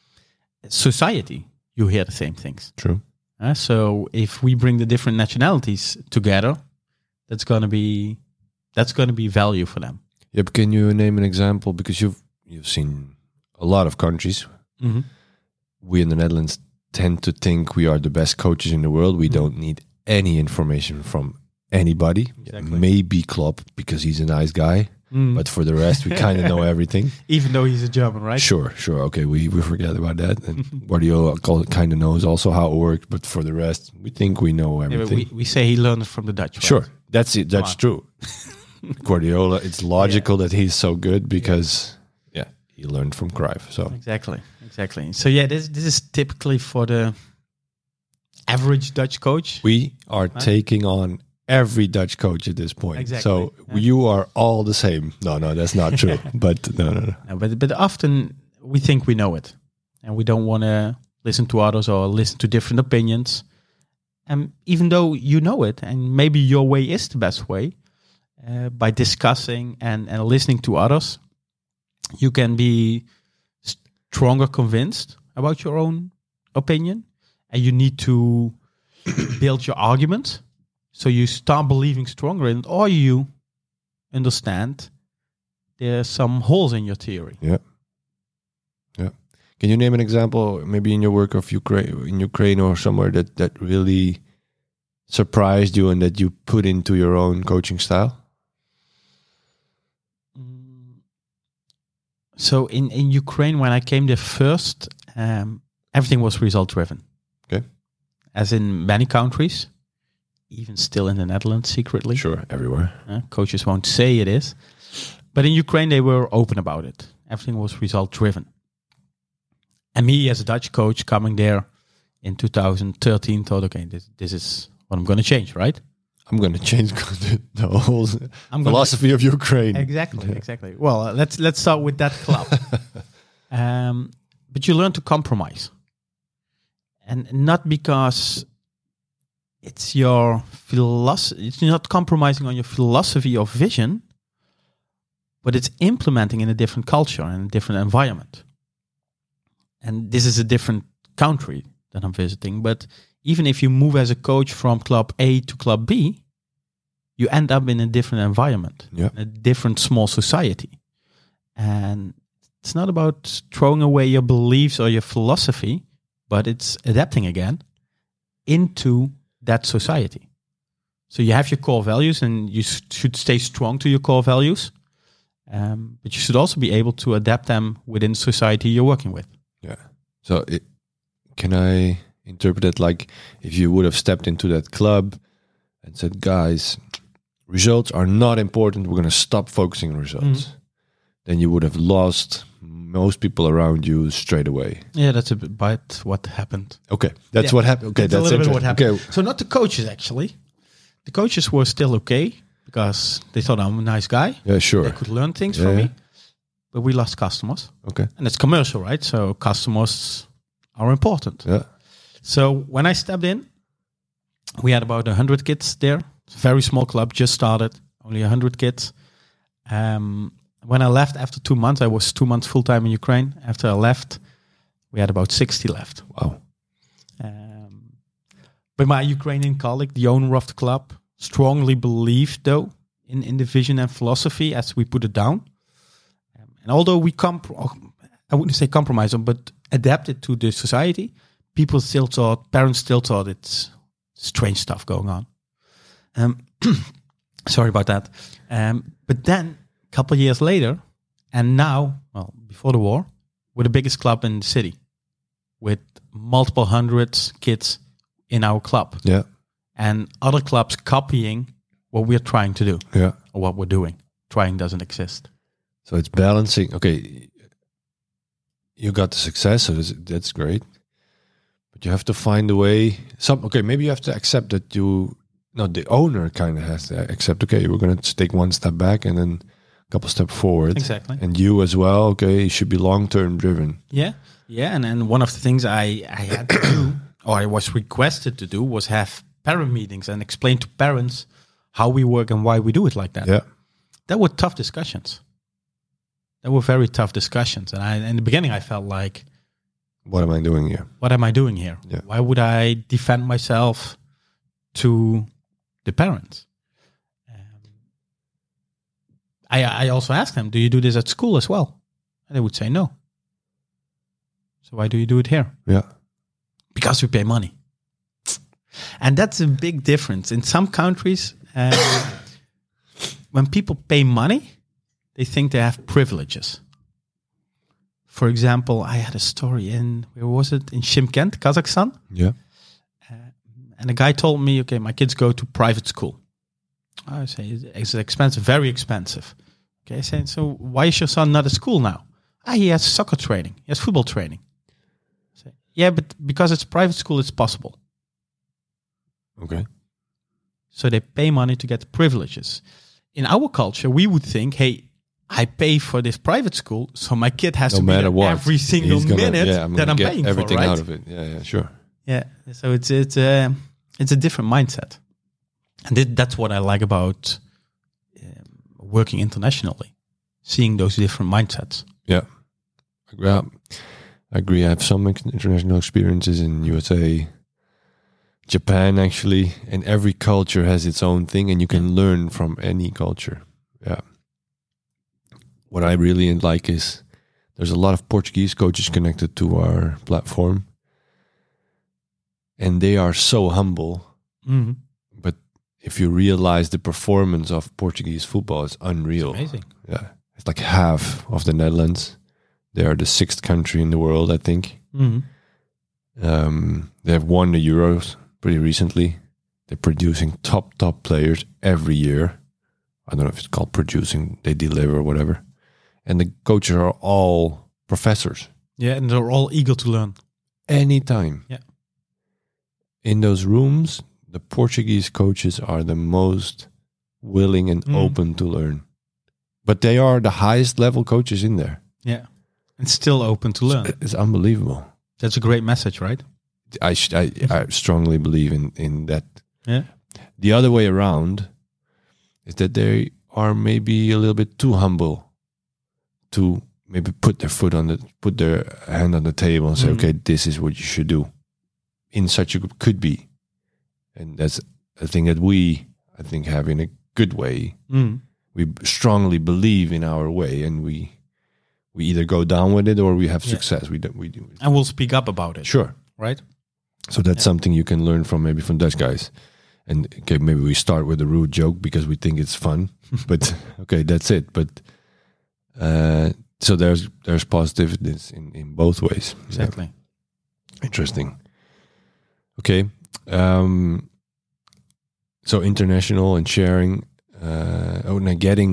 [SPEAKER 2] society, you hear the same things.
[SPEAKER 3] True.
[SPEAKER 2] So if we bring the different nationalities together, that's going to be value for them.
[SPEAKER 3] Yeah, but can you name an example? Because you've seen a lot of countries.
[SPEAKER 2] Mm-hmm.
[SPEAKER 3] We in the Netherlands tend to think we are the best coaches in the world. We don't need any information from anybody.
[SPEAKER 2] Exactly.
[SPEAKER 3] Maybe Klopp, because he's a nice guy. But for the rest, we kind of know everything.
[SPEAKER 2] Even though he's a German, right?
[SPEAKER 3] Sure. Okay, we forget about that. And Guardiola kind of knows also how it works. But for the rest, we think we know everything.
[SPEAKER 2] We say he learned from the Dutch. Right?
[SPEAKER 3] Sure, that's it. That's true. Guardiola, it's logical that he's so good because he learned from Cruyff. So
[SPEAKER 2] exactly. So this is typically for the average Dutch coach.
[SPEAKER 3] We are taking on every Dutch coach at this point.
[SPEAKER 2] Exactly.
[SPEAKER 3] So you are all the same. No, that's not true. But no.
[SPEAKER 2] But often we think we know it, and we don't want to listen to others or listen to different opinions. And even though you know it, and maybe your way is the best way, by discussing and listening to others, you can be stronger convinced about your own opinion, and you need to build your argument. So you start believing stronger in it, or you understand there's some holes in your theory.
[SPEAKER 3] Yeah. Can you name an example, maybe in your work of Ukraine or somewhere that really surprised you and that you put into your own coaching style?
[SPEAKER 2] So in Ukraine, when I came there first, everything was result driven.
[SPEAKER 3] Okay.
[SPEAKER 2] As in many countries, even still in the Netherlands secretly.
[SPEAKER 3] Sure, everywhere.
[SPEAKER 2] Coaches won't say it is. But in Ukraine, they were open about it. Everything was result driven. And me as a Dutch coach coming there in 2013 thought, okay, this is what I'm going to change, right?
[SPEAKER 3] I'm going to change the whole philosophy of Ukraine.
[SPEAKER 2] Exactly. Well, let's start with that club. But you learn to compromise. And not because it's your philosophy, it's not compromising on your philosophy or vision, but it's implementing in a different culture and a different environment. And this is a different country that I'm visiting. But even if you move as a coach from club A to club B, you end up in a different environment, a different small society. And it's not about throwing away your beliefs or your philosophy, but it's adapting again into that society. So you have your core values and you should stay strong to your core values. But you should also be able to adapt them within the society you're working with.
[SPEAKER 3] Yeah. So can I interpret it like if you would have stepped into that club and said, guys, results are not important, we're going to stop focusing on results, then you would have lost most people around you straight away.
[SPEAKER 2] Yeah, that's a bit what happened.
[SPEAKER 3] Okay, that's what happened. Okay,
[SPEAKER 2] that's a little bit what happened.
[SPEAKER 3] Okay.
[SPEAKER 2] So not the coaches, actually. The coaches were still okay because they thought I'm a nice guy.
[SPEAKER 3] Yeah, sure.
[SPEAKER 2] They could learn things from me. But we lost customers.
[SPEAKER 3] Okay.
[SPEAKER 2] And it's commercial, right? So customers are important.
[SPEAKER 3] Yeah.
[SPEAKER 2] So when I stepped in, we had about 100 kids there. It's a very small club, just started, only 100 kids. When I left after 2 months, I was 2 months full-time in Ukraine. After I left, we had about 60 left.
[SPEAKER 3] Wow.
[SPEAKER 2] But my Ukrainian colleague, the owner of the club, strongly believed, though, in the vision and philosophy as we put it down. And although we I wouldn't say compromise, but adapted to the society, parents still thought it's strange stuff going on. Sorry about that. But then, a couple of years later, and now, well, before the war, we're the biggest club in the city with multiple hundreds kids in our club.
[SPEAKER 3] Yeah.
[SPEAKER 2] And other clubs copying what we're trying to do.
[SPEAKER 3] Yeah.
[SPEAKER 2] Or what we're doing. Trying doesn't exist.
[SPEAKER 3] So it's balancing. Okay, you got the success, so that's great. But you have to find a way. Maybe you have to accept that the owner kind of has to accept, okay, we're going to take one step back and then a couple steps forward.
[SPEAKER 2] Exactly.
[SPEAKER 3] And you as well, okay, you should be long-term driven.
[SPEAKER 2] Yeah. Yeah, and one of the things I had to do, or I was requested to do, was have parent meetings and explain to parents how we work and why we do it like that.
[SPEAKER 3] Yeah.
[SPEAKER 2] That were tough discussions. They were very tough discussions. And in the beginning, I felt like,
[SPEAKER 3] what am I doing here?
[SPEAKER 2] What am I doing here?
[SPEAKER 3] Yeah.
[SPEAKER 2] Why would I defend myself to the parents? I also asked them, do you do this at school as well? And they would say no. So why do you do it here?
[SPEAKER 3] Yeah.
[SPEAKER 2] Because we pay money. And that's a big difference. In some countries, when people pay money, they think they have privileges. For example, I had a story where was it? In Shymkent, Kazakhstan.
[SPEAKER 3] Yeah.
[SPEAKER 2] And a guy told me, okay, my kids go to private school. I say, it's expensive, very expensive. Okay, I say, so why is your son not at school now? He has soccer training. He has football training. I say, yeah, but because it's private school, it's possible.
[SPEAKER 3] Okay.
[SPEAKER 2] So they pay money to get privileges. In our culture, we would think, hey, I pay for this private school, so my kid has to be there every single minute that I'm paying for,
[SPEAKER 3] everything
[SPEAKER 2] right?
[SPEAKER 3] out of it. Yeah, sure.
[SPEAKER 2] Yeah, so it's a different mindset, and that's what I like about working internationally, seeing those different mindsets.
[SPEAKER 3] Yeah, I agree. I have some international experiences in USA, Japan, actually, and every culture has its own thing, and you can learn from any culture. Yeah. What I really like is there's a lot of Portuguese coaches connected to our platform, and they are so humble.
[SPEAKER 2] Mm-hmm.
[SPEAKER 3] But if you realize the performance of Portuguese football is unreal.
[SPEAKER 2] It's amazing.
[SPEAKER 3] Yeah, it's like half of the Netherlands. They are the 6th country in the world, I think.
[SPEAKER 2] Mm-hmm.
[SPEAKER 3] They have won the Euros pretty recently. They're producing top players every year. I don't know if it's called producing. They deliver or whatever. And the coaches are all professors.
[SPEAKER 2] Yeah, and they're all eager to learn.
[SPEAKER 3] Anytime.
[SPEAKER 2] Yeah.
[SPEAKER 3] In those rooms, the Portuguese coaches are the most willing and open to learn. But they are the highest level coaches in there.
[SPEAKER 2] Yeah. And still open to learn.
[SPEAKER 3] It's unbelievable.
[SPEAKER 2] That's a great message, right?
[SPEAKER 3] I strongly believe in that.
[SPEAKER 2] Yeah.
[SPEAKER 3] The other way around is that they are maybe a little bit too humble to maybe put their hand on the table and say, okay, this is what you should do. In such a group could be. And that's a thing that I think, have in a good way.
[SPEAKER 2] Mm.
[SPEAKER 3] We strongly believe in our way, and we either go down with it or we have success. We do.
[SPEAKER 2] And we'll speak up about it.
[SPEAKER 3] Sure.
[SPEAKER 2] Right?
[SPEAKER 3] So that's something you can learn from Dutch guys. And okay, maybe we start with a rude joke because we think it's fun. But okay, that's it. But so there's positiveness in both ways.
[SPEAKER 2] Exactly.
[SPEAKER 3] Yeah. Interesting. Okay. So international and sharing, now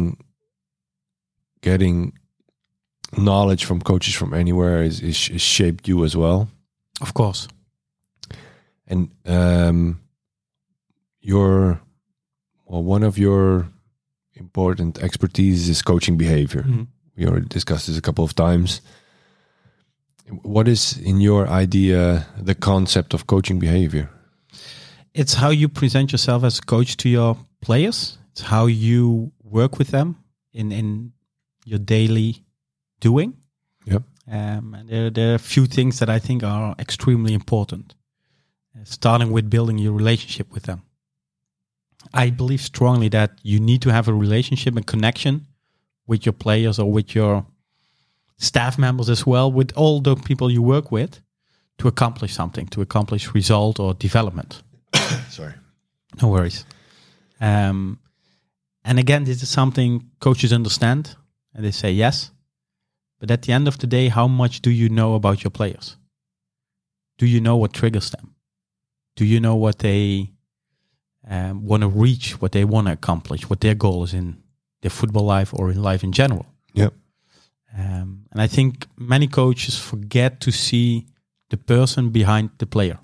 [SPEAKER 3] getting knowledge from coaches from anywhere is shaped you as well.
[SPEAKER 2] Of course.
[SPEAKER 3] And one of your important expertise is coaching behavior.
[SPEAKER 2] Mm-hmm.
[SPEAKER 3] We already discussed this a couple of times. What is, in your idea, the concept of coaching behavior?
[SPEAKER 2] It's how you present yourself as a coach to your players. It's how you work with them in your daily doing.
[SPEAKER 3] Yep.
[SPEAKER 2] And there are a few things that I think are extremely important. Starting with building your relationship with them. I believe strongly that you need to have a relationship and connection with your players or with your staff members as well, with all the people you work with, to accomplish something, to accomplish result or development.
[SPEAKER 3] Sorry.
[SPEAKER 2] No worries. And again, this is something coaches understand and they say yes. But at the end of the day, how much do you know about your players? Do you know what triggers them? Do you know what they want to reach, what they want to accomplish, what their goal is in their football life or in life in general?
[SPEAKER 3] Yep.
[SPEAKER 2] And I think many coaches forget to see the person behind the player.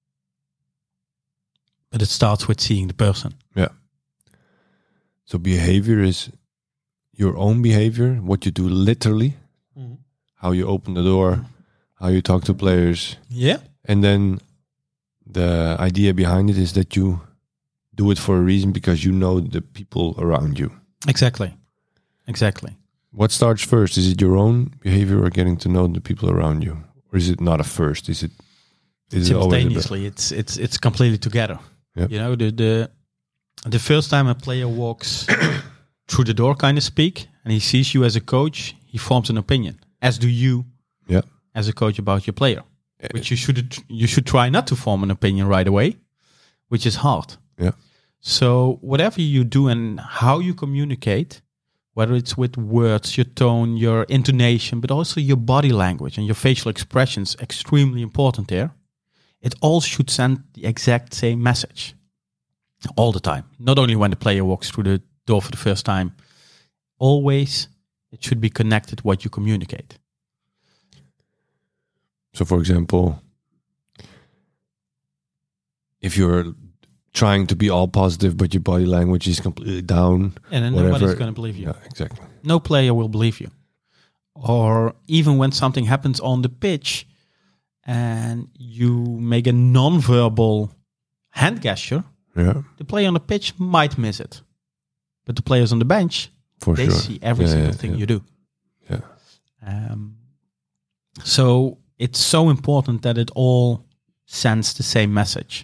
[SPEAKER 2] But it starts with seeing the person.
[SPEAKER 3] Yeah. So behavior is your own behavior, what you do literally, how you open the door, how you talk to players.
[SPEAKER 2] Yeah.
[SPEAKER 3] And then the idea behind it is that you do it for a reason because you know the people around you.
[SPEAKER 2] Exactly.
[SPEAKER 3] What starts first? Is it your own behavior or getting to know the people around you? Or is it not a first? Is it always
[SPEAKER 2] simultaneously? It's completely together.
[SPEAKER 3] Yep.
[SPEAKER 2] You know, the first time a player walks through the door, kind of speak, and he sees you as a coach, he forms an opinion, as do you as a coach about your player. Which you should try not to form an opinion right away, which is hard.
[SPEAKER 3] Yeah.
[SPEAKER 2] So whatever you do and how you communicate, whether it's with words, your tone, your intonation, but also your body language and your facial expressions, extremely important there. It all should send the exact same message all the time. Not only when the player walks through the door for the first time, always it should be connected what you communicate.
[SPEAKER 3] So, for example, if you're trying to be all positive, but your body language is completely down,
[SPEAKER 2] and then nobody's going to believe you.
[SPEAKER 3] Yeah, exactly.
[SPEAKER 2] No player will believe you. Or even when something happens on the pitch and you make a non-verbal hand gesture, the player on the pitch might miss it. But the players on the bench, they see every single thing you do.
[SPEAKER 3] Yeah.
[SPEAKER 2] So it's so important that it all sends the same message.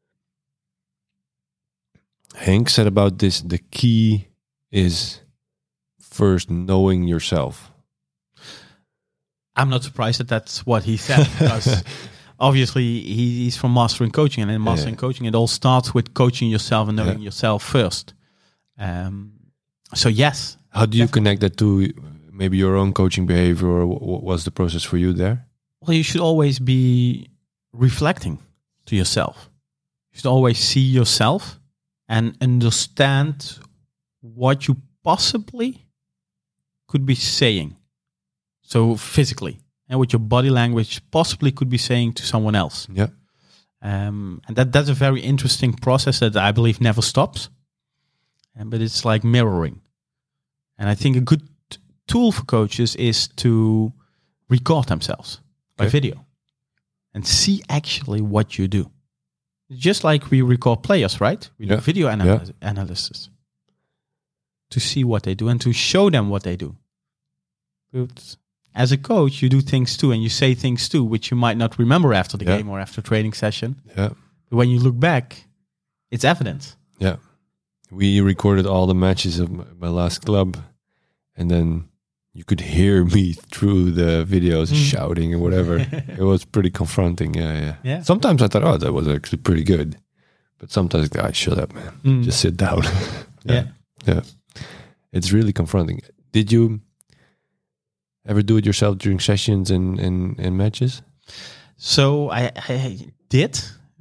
[SPEAKER 3] Henk said about this, the key is first knowing yourself.
[SPEAKER 2] I'm not surprised that that's what he said, because obviously he's from Mastering Coaching, and in Mastering Coaching, it all starts with coaching yourself and knowing yourself first. So yes.
[SPEAKER 3] How do you connect that to maybe your own coaching behavior, or what was the process for you there?
[SPEAKER 2] Well, you should always be reflecting to yourself. You should always see yourself and understand what you possibly could be saying. So physically, and with your body language, possibly could be saying to someone else.
[SPEAKER 3] Yeah.
[SPEAKER 2] And that's a very interesting process that I believe never stops. But it's like mirroring. And I think a good tool for coaches is to record themselves by video and see actually what you do. Just like we record players, right? We do video analysis to see what they do and to show them what they do. But as a coach, you do things too, and you say things too, which you might not remember after the game or after a training session.
[SPEAKER 3] Yeah.
[SPEAKER 2] But when you look back, it's evident.
[SPEAKER 3] Yeah. We recorded all the matches of my last club, and then you could hear me through the videos shouting or whatever. It was pretty confronting. Yeah. Sometimes I thought, that was actually pretty good. But sometimes, guys, shut up, man. Just sit down. Yeah. It's really confronting. Did you ever do it yourself during sessions and matches?
[SPEAKER 2] So I did.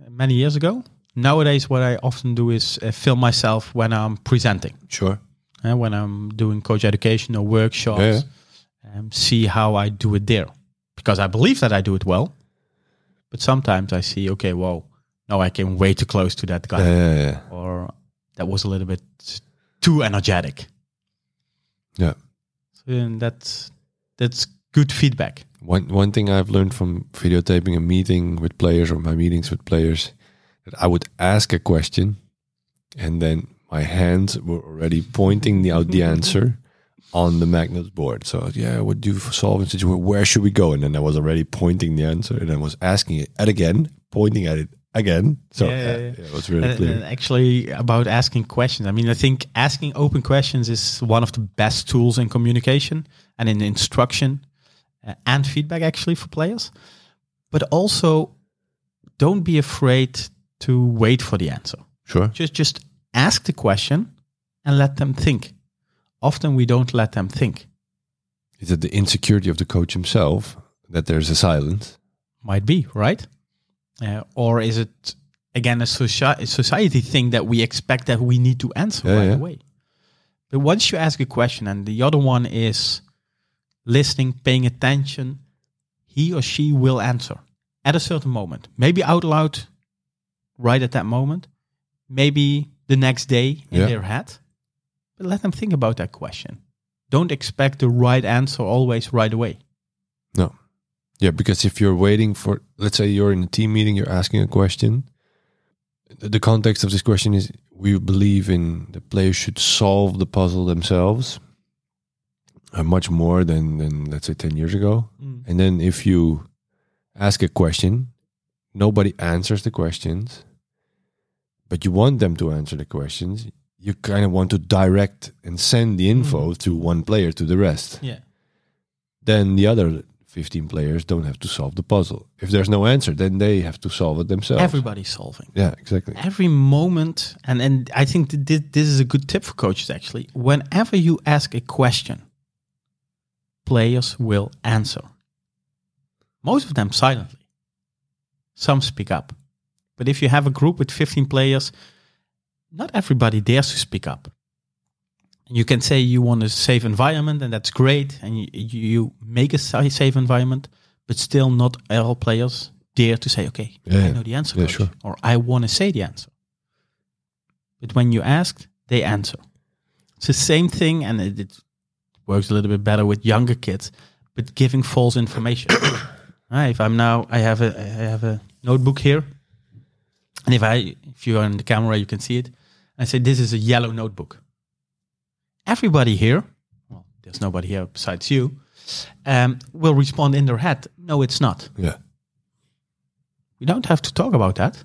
[SPEAKER 2] many years ago. Nowadays, what I often do is film myself when I'm presenting.
[SPEAKER 3] Sure.
[SPEAKER 2] When I'm doing coach education or workshops, see how I do it there. Because I believe that I do it well. But sometimes I see, okay, whoa, no, I came way too close to that guy. Or that was a little bit too energetic.
[SPEAKER 3] Yeah.
[SPEAKER 2] So that's good feedback.
[SPEAKER 3] One thing I've learned from videotaping a meeting with players or my meetings with players, that I would ask a question and then my hands were already pointing out the answer on the Magnus board. So what do you solve in situation? Where should we go? And then I was already pointing the answer and I was asking it again, pointing at it again. So it was really clear.
[SPEAKER 2] And actually, about asking questions, I mean, I think asking open questions is one of the best tools in communication and in instruction and feedback actually for players. But also, don't be afraid to wait for the answer.
[SPEAKER 3] Sure.
[SPEAKER 2] Just ask the question and let them think. Often we don't let them think.
[SPEAKER 3] Is it the insecurity of the coach himself that there's a silence?
[SPEAKER 2] Might be, right? Or is it, again, a society thing that we expect that we need to answer right away? But once you ask a question and the other one is listening, paying attention, he or she will answer at a certain moment. Maybe out loud right at that moment. Maybe the next day in their head. But let them think about that question. Don't expect the right answer always right away.
[SPEAKER 3] No. Yeah, because if you're waiting for, let's say you're in a team meeting, you're asking a question. The context of this question is we believe in the players should solve the puzzle themselves much more than let's say 10 years ago. And then if you ask a question, nobody answers the questions, but you want them to answer the questions. You kind of want to direct and send the info to one player to the rest.
[SPEAKER 2] Yeah.
[SPEAKER 3] Then the other 15 players don't have to solve the puzzle. If there's no answer, then they have to solve it themselves.
[SPEAKER 2] Everybody's solving.
[SPEAKER 3] Yeah, exactly.
[SPEAKER 2] Every moment, and I think this is a good tip for coaches actually. Whenever you ask a question, players will answer. Most of them silently. Some speak up. But if you have a group with 15 players, not everybody dares to speak up. You can say you want a safe environment, and that's great, and you make a safe environment, but still not all players dare to say, okay, I know the answer, coach,
[SPEAKER 3] sure.
[SPEAKER 2] or I want to say the answer. But when you ask, they answer. It's the same thing, and it works a little bit better with younger kids, but giving false information. If I have a notebook here, and if you are in the camera, you can see it. I say, this is a yellow notebook. Everybody here, well, there's nobody here besides you, will respond in their head, no, it's not.
[SPEAKER 3] Yeah.
[SPEAKER 2] We don't have to talk about that.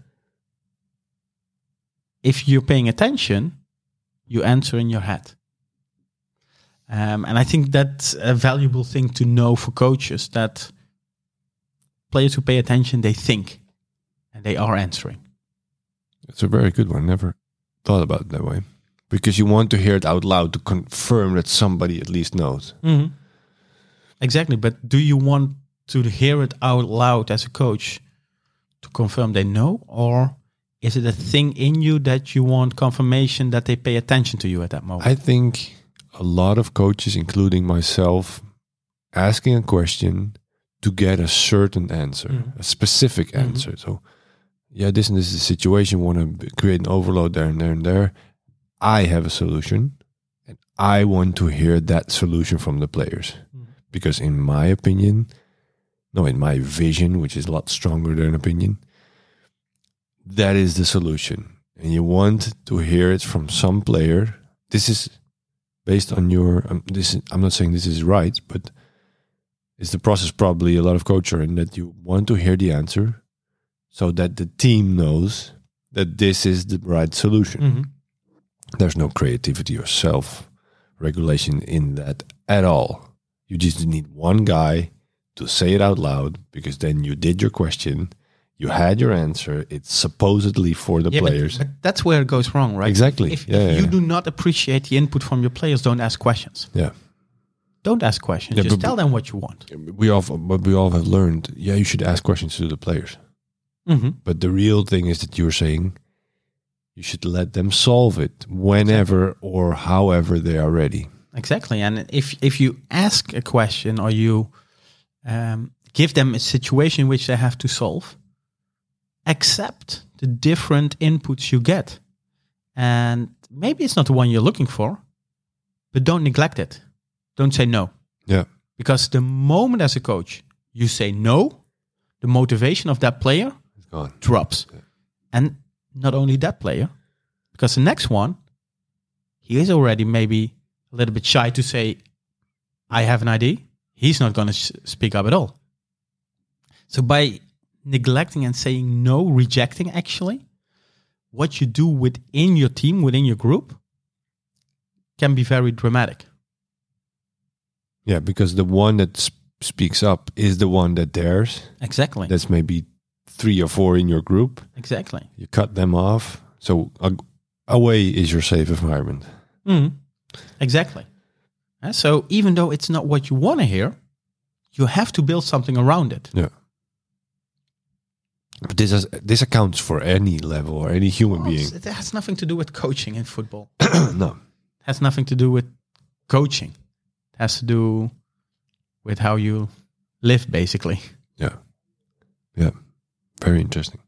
[SPEAKER 2] If you're paying attention, you answer in your head. And I think that's a valuable thing to know for coaches, that players who pay attention, they think, and they are answering.
[SPEAKER 3] It's a very good one. Never thought about it that way. Because you want to hear it out loud to confirm that somebody at least knows.
[SPEAKER 2] Mm-hmm. Exactly. But do you want to hear it out loud as a coach to confirm they know? Or is it a thing in you that you want confirmation that they pay attention to you at that moment?
[SPEAKER 3] I think a lot of coaches, including myself, asking a question to get a certain answer, a specific answer. So, this and this is the situation. Want to create an overload there and there and there. I have a solution, and I want to hear that solution from the players. Because in my opinion, in my vision, which is a lot stronger than opinion, that is the solution. And you want to hear it from some player. This is based on your, I'm not saying this is right, but it's the process probably a lot of coaches are in, that you want to hear the answer so that the team knows that this is the right solution. There's no creativity or self-regulation in that at all. You just need one guy to say it out loud, because then you did your question, you had your answer, it's supposedly for the players.
[SPEAKER 2] But that's where it goes wrong, right?
[SPEAKER 3] Exactly.
[SPEAKER 2] If you do not appreciate the input from your players, don't ask questions.
[SPEAKER 3] Yeah.
[SPEAKER 2] Don't ask questions. Just tell them what you want.
[SPEAKER 3] We all have learned, you should ask questions to the players. But the real thing is that you're saying you should let them solve it whenever or however they are ready.
[SPEAKER 2] Exactly. And if you ask a question or you give them a situation which they have to solve, accept the different inputs you get. And maybe it's not the one you're looking for, but don't neglect it. Don't say no.
[SPEAKER 3] Yeah.
[SPEAKER 2] Because the moment as a coach you say no, the motivation of that player drops. Yeah. And not only that player, because the next one, he is already maybe a little bit shy to say, I have an idea. He's not going to speak up at all. So by neglecting and saying no, rejecting actually, what you do within your team, within your group, can be very dramatic.
[SPEAKER 3] Yeah, because the one that speaks up is the one that dares.
[SPEAKER 2] Exactly.
[SPEAKER 3] That's maybe 3 or 4 in your group.
[SPEAKER 2] Exactly.
[SPEAKER 3] You cut them off. So away is your safe environment.
[SPEAKER 2] Exactly. So even though it's not what you want to hear, you have to build something around it.
[SPEAKER 3] Yeah. But this accounts for any level or any human being.
[SPEAKER 2] It has nothing to do with coaching in football.
[SPEAKER 3] No.
[SPEAKER 2] It has nothing to do with coaching. It has to do with how you live, basically.
[SPEAKER 3] Yeah. Yeah. Very interesting.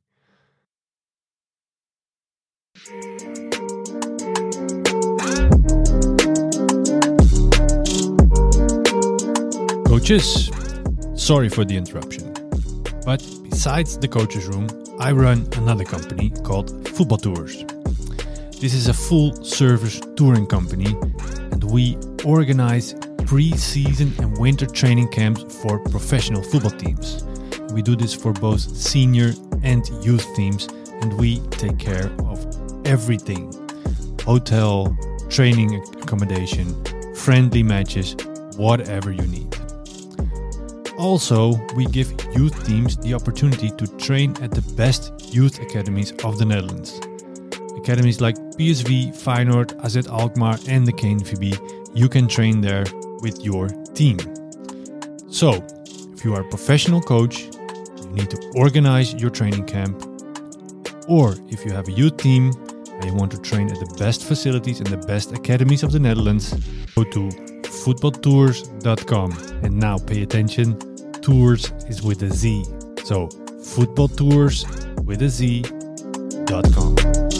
[SPEAKER 1] Coaches, sorry for the interruption. But besides the coaches room, I run another company called Football Tours. This is a full-service touring company, and we organize pre-season and winter training camps for professional football teams. We do this for both senior and youth teams, and we take care of everything. Hotel, training accommodation, friendly matches, whatever you need. Also, we give youth teams the opportunity to train at the best youth academies of the Netherlands. Academies like PSV, Feyenoord, AZ Alkmaar and the KNVB, you can train there with your team. So, if you are a professional coach, you need to organize your training camp. Or if you have a youth team and you want to train at the best facilities and the best academies of the Netherlands, go to footballtours.com. And now pay attention, tours is with a Z. So footballtours with a Z.com.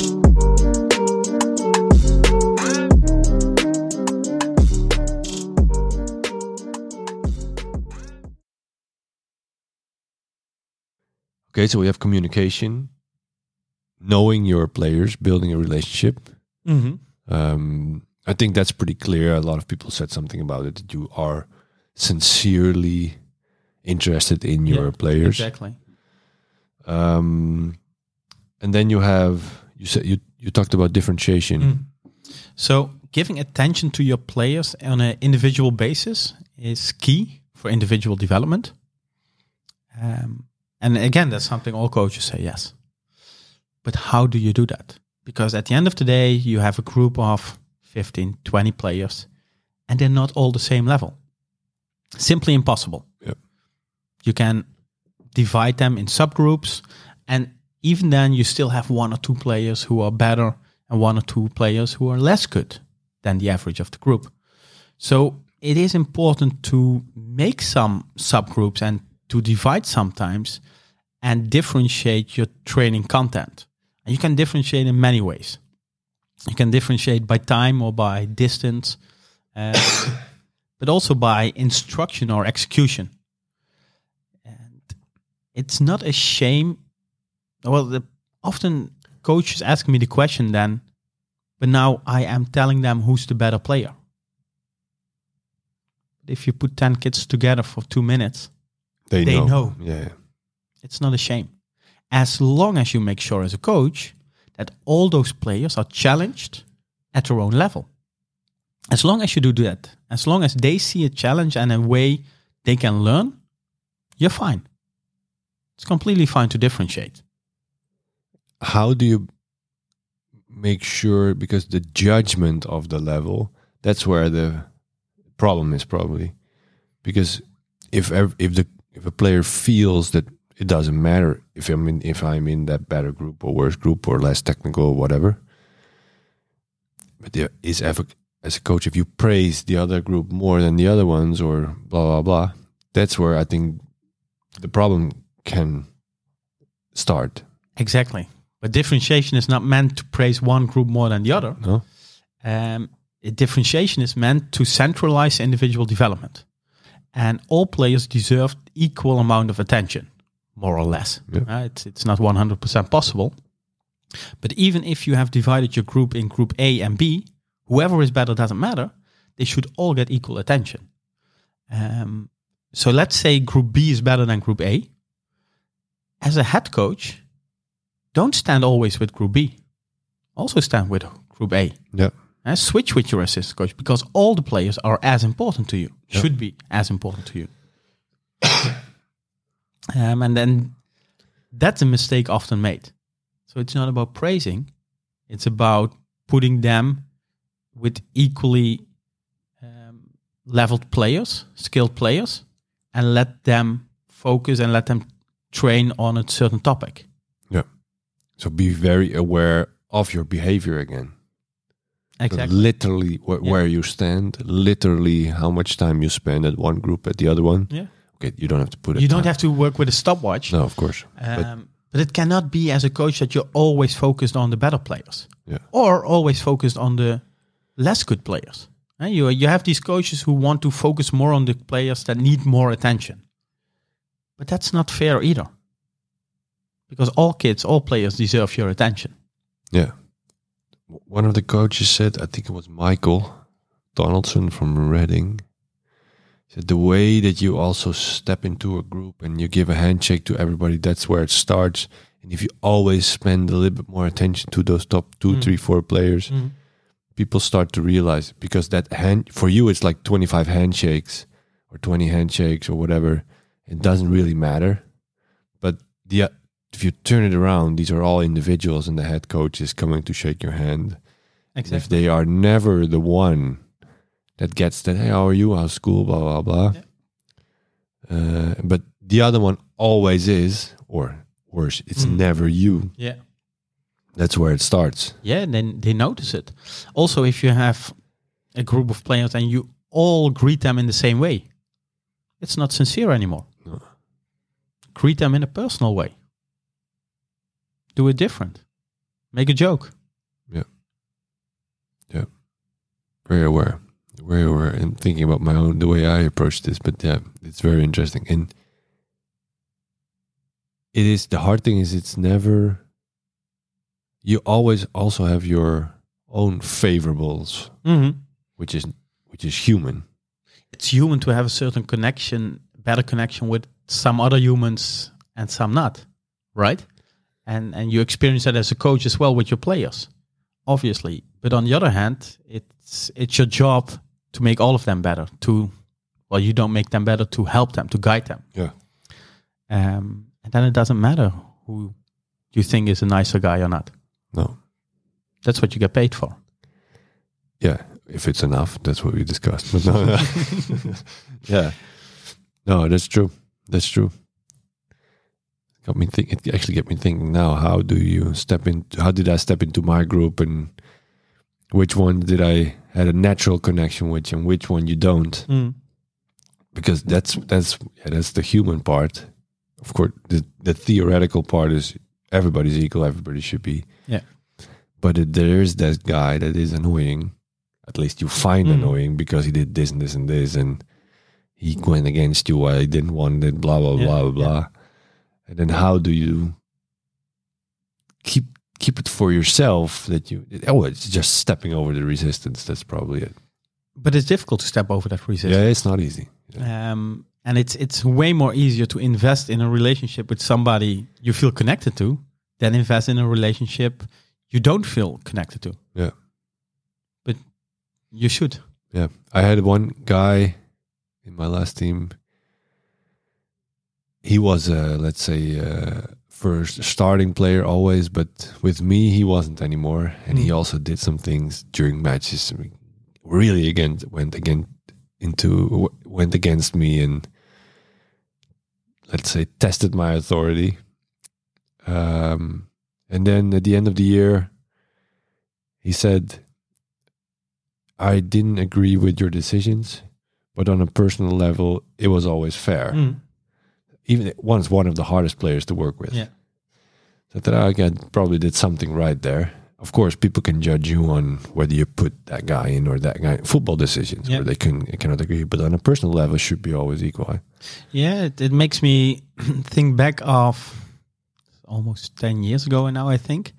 [SPEAKER 3] Okay, so we have communication, knowing your players, building a relationship. I think that's pretty clear. A lot of people said something about it, that you are sincerely interested in your players.
[SPEAKER 2] Exactly.
[SPEAKER 3] And then you said you talked about differentiation.
[SPEAKER 2] So giving attention to your players on an individual basis is key for individual development. And again, that's something all coaches say yes. But how do you do that? Because at the end of the day, you have a group of 15, 20 players, and they're not all the same level. Simply impossible.
[SPEAKER 3] Yep.
[SPEAKER 2] You can divide them in subgroups, and even then you still have 1 or 2 players who are better and 1 or 2 players who are less good than the average of the group. So it is important to make some subgroups and to divide sometimes and differentiate your training content. And you can differentiate in many ways. You can differentiate by time or by distance, but also by instruction or execution. And it's not a shame. Well, often coaches ask me the question then, but now I am telling them who's the better player. If you put 10 kids together for 2 minutes, they know.
[SPEAKER 3] Yeah.
[SPEAKER 2] It's not a shame. As long as you make sure as a coach that all those players are challenged at their own level. As long as you do that, as long as they see a challenge and a way they can learn, you're fine. It's completely fine to differentiate.
[SPEAKER 3] How do you make sure, because the judgment of the level, that's where the problem is probably. Because if a player feels that it doesn't matter if I'm in that better group or worse group or less technical or whatever. But there is as a coach, if you praise the other group more than the other ones or blah blah blah, that's where I think the problem can start.
[SPEAKER 2] Exactly. But differentiation is not meant to praise one group more than the other.
[SPEAKER 3] No.
[SPEAKER 2] Differentiation is meant to centralize individual development. And all players deserve equal amount of attention, more or less.
[SPEAKER 3] Yeah.
[SPEAKER 2] It's not 100% possible. But even if you have divided your group in group A and B, whoever is better doesn't matter. They should all get equal attention. So let's say group B is better than group A. As a head coach, don't stand always with group B. Also stand with group A.
[SPEAKER 3] Yeah.
[SPEAKER 2] Switch with your assistant coach because all the players are as important to you.
[SPEAKER 3] Yeah.
[SPEAKER 2] Should be as important to you. And then that's a mistake often made. So it's not about praising. It's about putting them with equally leveled players, skilled players, and let them focus and let them train on a certain topic.
[SPEAKER 3] Yeah. So be very aware of your behavior again.
[SPEAKER 2] Exactly.
[SPEAKER 3] Literally where you stand, literally how much time you spend at one group, at the other one.
[SPEAKER 2] Yeah.
[SPEAKER 3] Okay, you don't have to put it.
[SPEAKER 2] You don't have to work with a stopwatch.
[SPEAKER 3] No, of course.
[SPEAKER 2] But it cannot be as a coach that you're always focused on the better players.
[SPEAKER 3] Yeah.
[SPEAKER 2] Or always focused on the less good players. You have these coaches who want to focus more on the players that need more attention. But that's not fair either. Because all players deserve your attention.
[SPEAKER 3] Yeah. One of the coaches said, I think it was Michael Donaldson from Reading, said the way that you also step into a group and you give a handshake to everybody, that's where it starts. And if you always spend a little bit more attention to those top 2, 3, 4 players, people start to realize, because that for you, it's like 25 handshakes or 20 handshakes or whatever. It doesn't really matter. But if you turn it around, these are all individuals and the head coach is coming to shake your hand.
[SPEAKER 2] Exactly.
[SPEAKER 3] If they are never the one that gets that, hey, how are you? How's school? Blah, blah, blah. Yeah. But the other one always is, or worse, it's never you.
[SPEAKER 2] Yeah.
[SPEAKER 3] That's where it starts.
[SPEAKER 2] Yeah, and then they notice it. Also, if you have a group of players and you all greet them in the same way, it's not sincere anymore.
[SPEAKER 3] No.
[SPEAKER 2] Greet them in a personal way. Do it different. Make a joke.
[SPEAKER 3] Yeah. Yeah. Very aware. Very aware. And thinking about the way I approach this. But yeah, it's very interesting. And the hard thing is it's never, you always also have your own favorables, which is human.
[SPEAKER 2] It's human to have a certain connection, better connection with some other humans and some not, right? And you experience that as a coach as well with your players, obviously. But on the other hand, it's your job to make all of them better. You don't make them better, to help them, to guide them.
[SPEAKER 3] Yeah.
[SPEAKER 2] And then it doesn't matter who you think is a nicer guy or not.
[SPEAKER 3] No.
[SPEAKER 2] That's what you get paid for.
[SPEAKER 3] Yeah, if it's enough, that's what we discussed. But no. Yeah. No, that's true. That's true. It actually got me thinking now, how did I step into my group, and which one did I had a natural connection with and which one you don't? Because that's the human part. Of course, the theoretical part is everybody's equal, everybody should be.
[SPEAKER 2] Yeah.
[SPEAKER 3] But there's that guy that is annoying. At least you find annoying because he did this and this and this, and he went against you while he didn't want it, blah, blah, blah, blah, blah. And then how do you keep it for yourself that it's just stepping over the resistance. That's probably it.
[SPEAKER 2] But it's difficult to step over that resistance.
[SPEAKER 3] Yeah, it's not easy. Yeah.
[SPEAKER 2] And it's way more easier to invest in a relationship with somebody you feel connected to than invest in a relationship you don't feel connected to.
[SPEAKER 3] Yeah.
[SPEAKER 2] But you should.
[SPEAKER 3] Yeah. I had one guy in my last team. He was let's say first starting player always, but with me he wasn't anymore. And he also did some things during matches really went against me, and let's say, tested my authority. And then at the end of the year, he said, I didn't agree with your decisions, but on a personal level, it was always fair. Even once one of the hardest players to work with.
[SPEAKER 2] Yeah.
[SPEAKER 3] So I thought, I probably did something right there. Of course, people can judge you on whether you put that guy in or that guy. Football decisions where they cannot agree, but on a personal level, it should be always equal.
[SPEAKER 2] Yeah, it makes me think back of almost 10 years ago now, I think.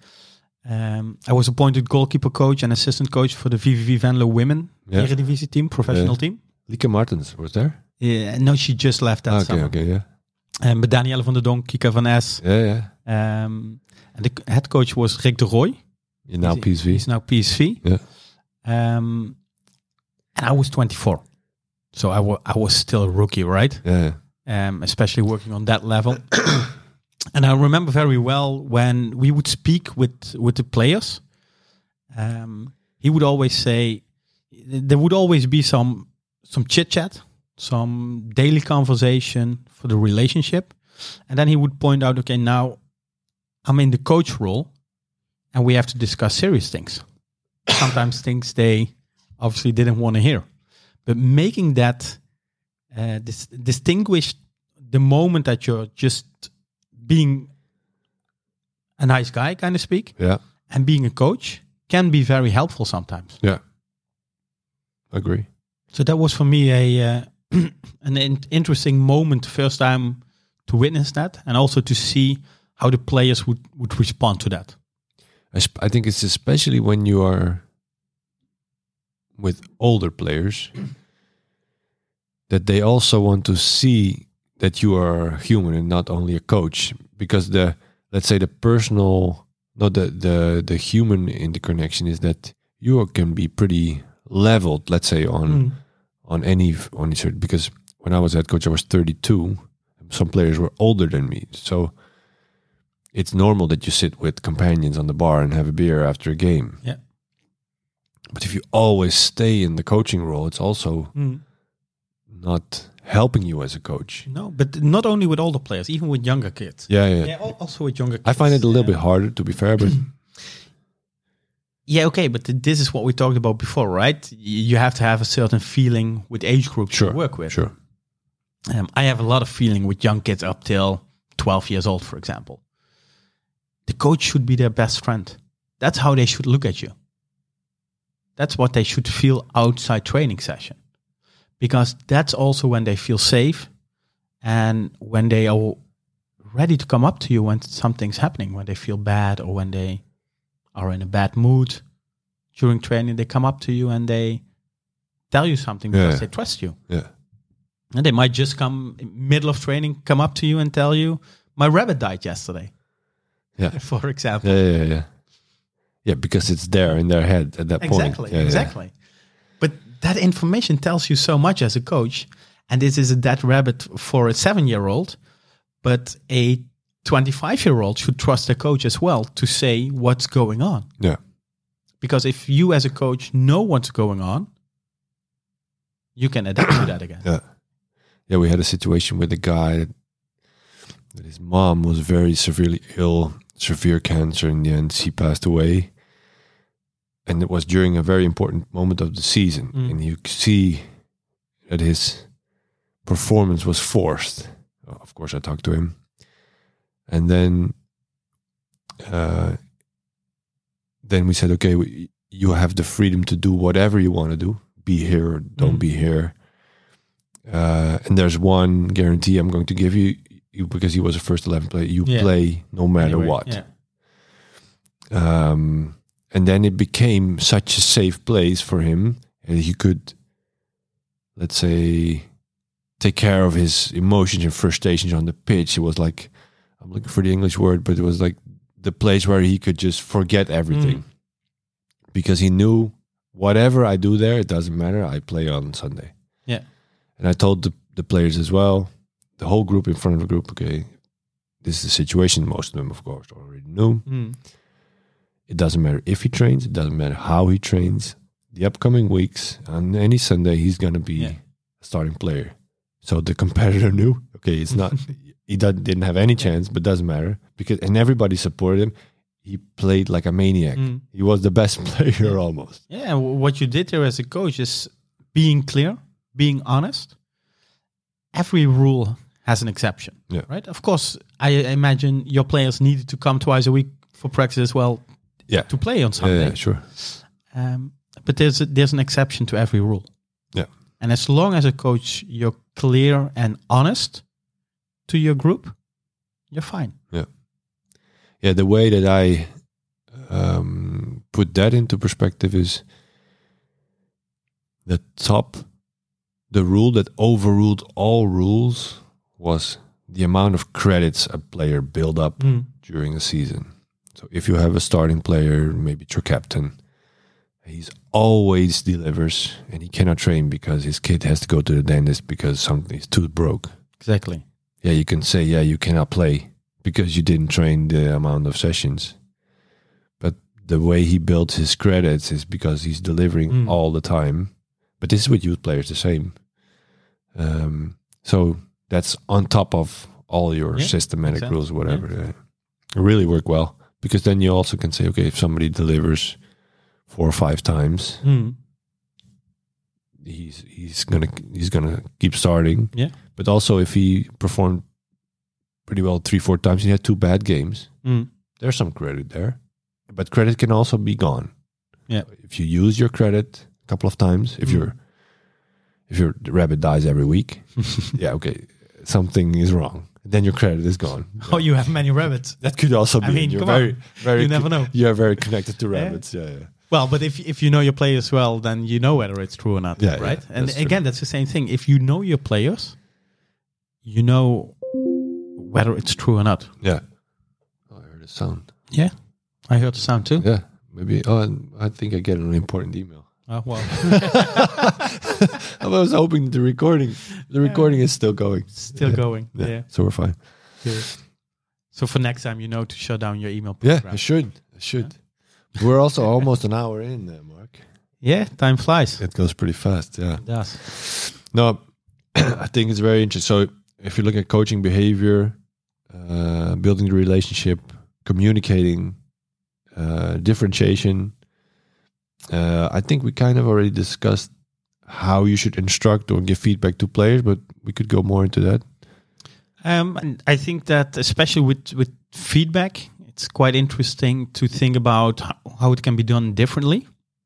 [SPEAKER 2] I was appointed goalkeeper coach and assistant coach for the VVV Venlo women Eredivisie team, professional team.
[SPEAKER 3] Lieke Martens was there?
[SPEAKER 2] Yeah, no, she just left that summer.
[SPEAKER 3] Okay, yeah.
[SPEAKER 2] But Danielle van der Donk, Kika van Es.
[SPEAKER 3] Yeah.
[SPEAKER 2] And the head coach was Rick de Rooij.
[SPEAKER 3] Now PSV.
[SPEAKER 2] He's now PSV.
[SPEAKER 3] Yeah.
[SPEAKER 2] And I was 24. So I was still a rookie, right?
[SPEAKER 3] Yeah.
[SPEAKER 2] Especially working on that level. And I remember very well when we would speak with the players, he would always say, there would always be some chit-chat, some daily conversation for the relationship. And then he would point out, okay, now I'm in the coach role and we have to discuss serious things. Sometimes things they obviously didn't want to hear. But making that distinguish the moment that you're just being a nice guy, kind of speak, and being a coach can be very helpful sometimes.
[SPEAKER 3] Yeah, agree.
[SPEAKER 2] So that was for me an interesting moment, first time to witness that, and also to see how the players would respond to that.
[SPEAKER 3] I think it's especially when you are with older players that they also want to see that you are human and not only a coach, because let's say the personal, not the human in the connection is that you can be pretty leveled, let's say on any certain, because when I was head coach I was 32, some players were older than me, so it's normal that you sit with companions on the bar and have a beer after a game.
[SPEAKER 2] Yeah.
[SPEAKER 3] But if you always stay in the coaching role, it's also not helping you as a coach.
[SPEAKER 2] No, but not only with older players, even with younger kids.
[SPEAKER 3] Yeah.
[SPEAKER 2] Also with younger kids.
[SPEAKER 3] I find it a little bit harder, to be fair, but
[SPEAKER 2] yeah, okay, but this is what we talked about before, right? You have to have a certain feeling with age groups to work with.
[SPEAKER 3] Sure.
[SPEAKER 2] I have a lot of feeling with young kids up till 12 years old, for example. The coach should be their best friend. That's how they should look at you. That's what they should feel outside training session. Because that's also when they feel safe and when they are ready to come up to you when something's happening, when they feel bad or when they are in a bad mood during training, they come up to you and they tell you something because they trust you.
[SPEAKER 3] Yeah.
[SPEAKER 2] And they might just come middle of training, come up to you and tell you, my rabbit died yesterday.
[SPEAKER 3] Yeah.
[SPEAKER 2] For example.
[SPEAKER 3] Yeah. Yeah, because it's there in their head at that point.
[SPEAKER 2] Exactly. Yeah. But that information tells you so much as a coach. And this is a dead rabbit for a 7-year-old. But a 25-year-old should trust their coach as well to say what's going on.
[SPEAKER 3] Yeah.
[SPEAKER 2] Because if you as a coach know what's going on, you can adapt to that again.
[SPEAKER 3] Yeah, we had a situation with a guy that his mom was very severely ill, severe cancer. In the end, she passed away. And it was during a very important moment of the season. And you see that his performance was forced. Of course, I talked to him. And then we said, okay, you have the freedom to do whatever you want to do. Be here or don't be here. And there's one guarantee I'm going to give you because he was a first 11 player. You play no matter what.
[SPEAKER 2] Yeah.
[SPEAKER 3] And then it became such a safe place for him. And he could, let's say, take care of his emotions and frustrations on the pitch. It was like, I'm looking for the English word, but it was like the place where he could just forget everything. Because he knew whatever I do there, it doesn't matter. I play on Sunday.
[SPEAKER 2] Yeah.
[SPEAKER 3] And I told the players as well, the whole group in front of the group, okay, this is the situation. Most of them, of course, already knew. It doesn't matter if he trains. It doesn't matter how he trains. The upcoming weeks, on any Sunday, he's going to be a starting player. So the competitor knew, Okay, it's not. He didn't have any chance, but doesn't matter and everybody supported him. He played like a maniac. He was the best player almost.
[SPEAKER 2] Yeah, what you did there as a coach is being clear, being honest. Every rule has an exception, right? Of course, I imagine your players needed to come twice a week for practice as well to play on Sunday.
[SPEAKER 3] Yeah, sure.
[SPEAKER 2] But there's an exception to every rule.
[SPEAKER 3] Yeah.
[SPEAKER 2] And as long as a coach, you're clear and honest to your group, you're fine.
[SPEAKER 3] Yeah. Yeah, the way that I put that into perspective is the rule that overruled all rules was the amount of credits a player built up during a season. So if you have a starting player, maybe it's your captain, he's always delivers and he cannot train because his kid has to go to the dentist because his tooth broke.
[SPEAKER 2] Exactly.
[SPEAKER 3] Yeah, you can say, you cannot play because you didn't train the amount of sessions. But the way he builds his credits is because he's delivering all the time. But this is with youth players the same. So that's on top of all your systematic rules, whatever. Yeah. Really work well. Because then you also can say, okay, if somebody delivers 4 or 5 times, he's gonna keep starting.
[SPEAKER 2] Yeah.
[SPEAKER 3] But also if he performed pretty well 3-4 times, he had 2 bad games. There's some credit there, but credit can also be gone.
[SPEAKER 2] Yeah.
[SPEAKER 3] If you use your credit a couple of times, if your rabbit dies every week, okay, something is wrong. Then your credit is gone.
[SPEAKER 2] Oh, you have many rabbits.
[SPEAKER 3] That could also be.
[SPEAKER 2] I mean,
[SPEAKER 3] you're very.
[SPEAKER 2] You never know.
[SPEAKER 3] You are very connected to rabbits. Yeah.
[SPEAKER 2] Well, but if you know your players well, then you know whether it's true or not, right?
[SPEAKER 3] Yeah,
[SPEAKER 2] and again, that's the same thing. If you know your players, you know whether it's true or not.
[SPEAKER 3] Yeah. Oh, I heard a sound.
[SPEAKER 2] Yeah, I heard the sound too.
[SPEAKER 3] Yeah, maybe. Oh, I think I get an important email.
[SPEAKER 2] Oh, well.
[SPEAKER 3] I was hoping the recording is still going.
[SPEAKER 2] Still going. Yeah.
[SPEAKER 3] So we're fine.
[SPEAKER 2] Good. So for next time, you know to shut down your email
[SPEAKER 3] program.
[SPEAKER 2] program.
[SPEAKER 3] I should. We're also almost an hour in there, Mark.
[SPEAKER 2] Yeah, time flies.
[SPEAKER 3] It goes pretty fast, yeah.
[SPEAKER 2] It does.
[SPEAKER 3] No, I think it's very interesting. So if you look at coaching behavior, building the relationship, communicating, differentiation, I think we kind of already discussed how you should instruct or give feedback to players, but we could go more into that.
[SPEAKER 2] And I think that especially with feedback, it's quite interesting to think about how it can be done differently.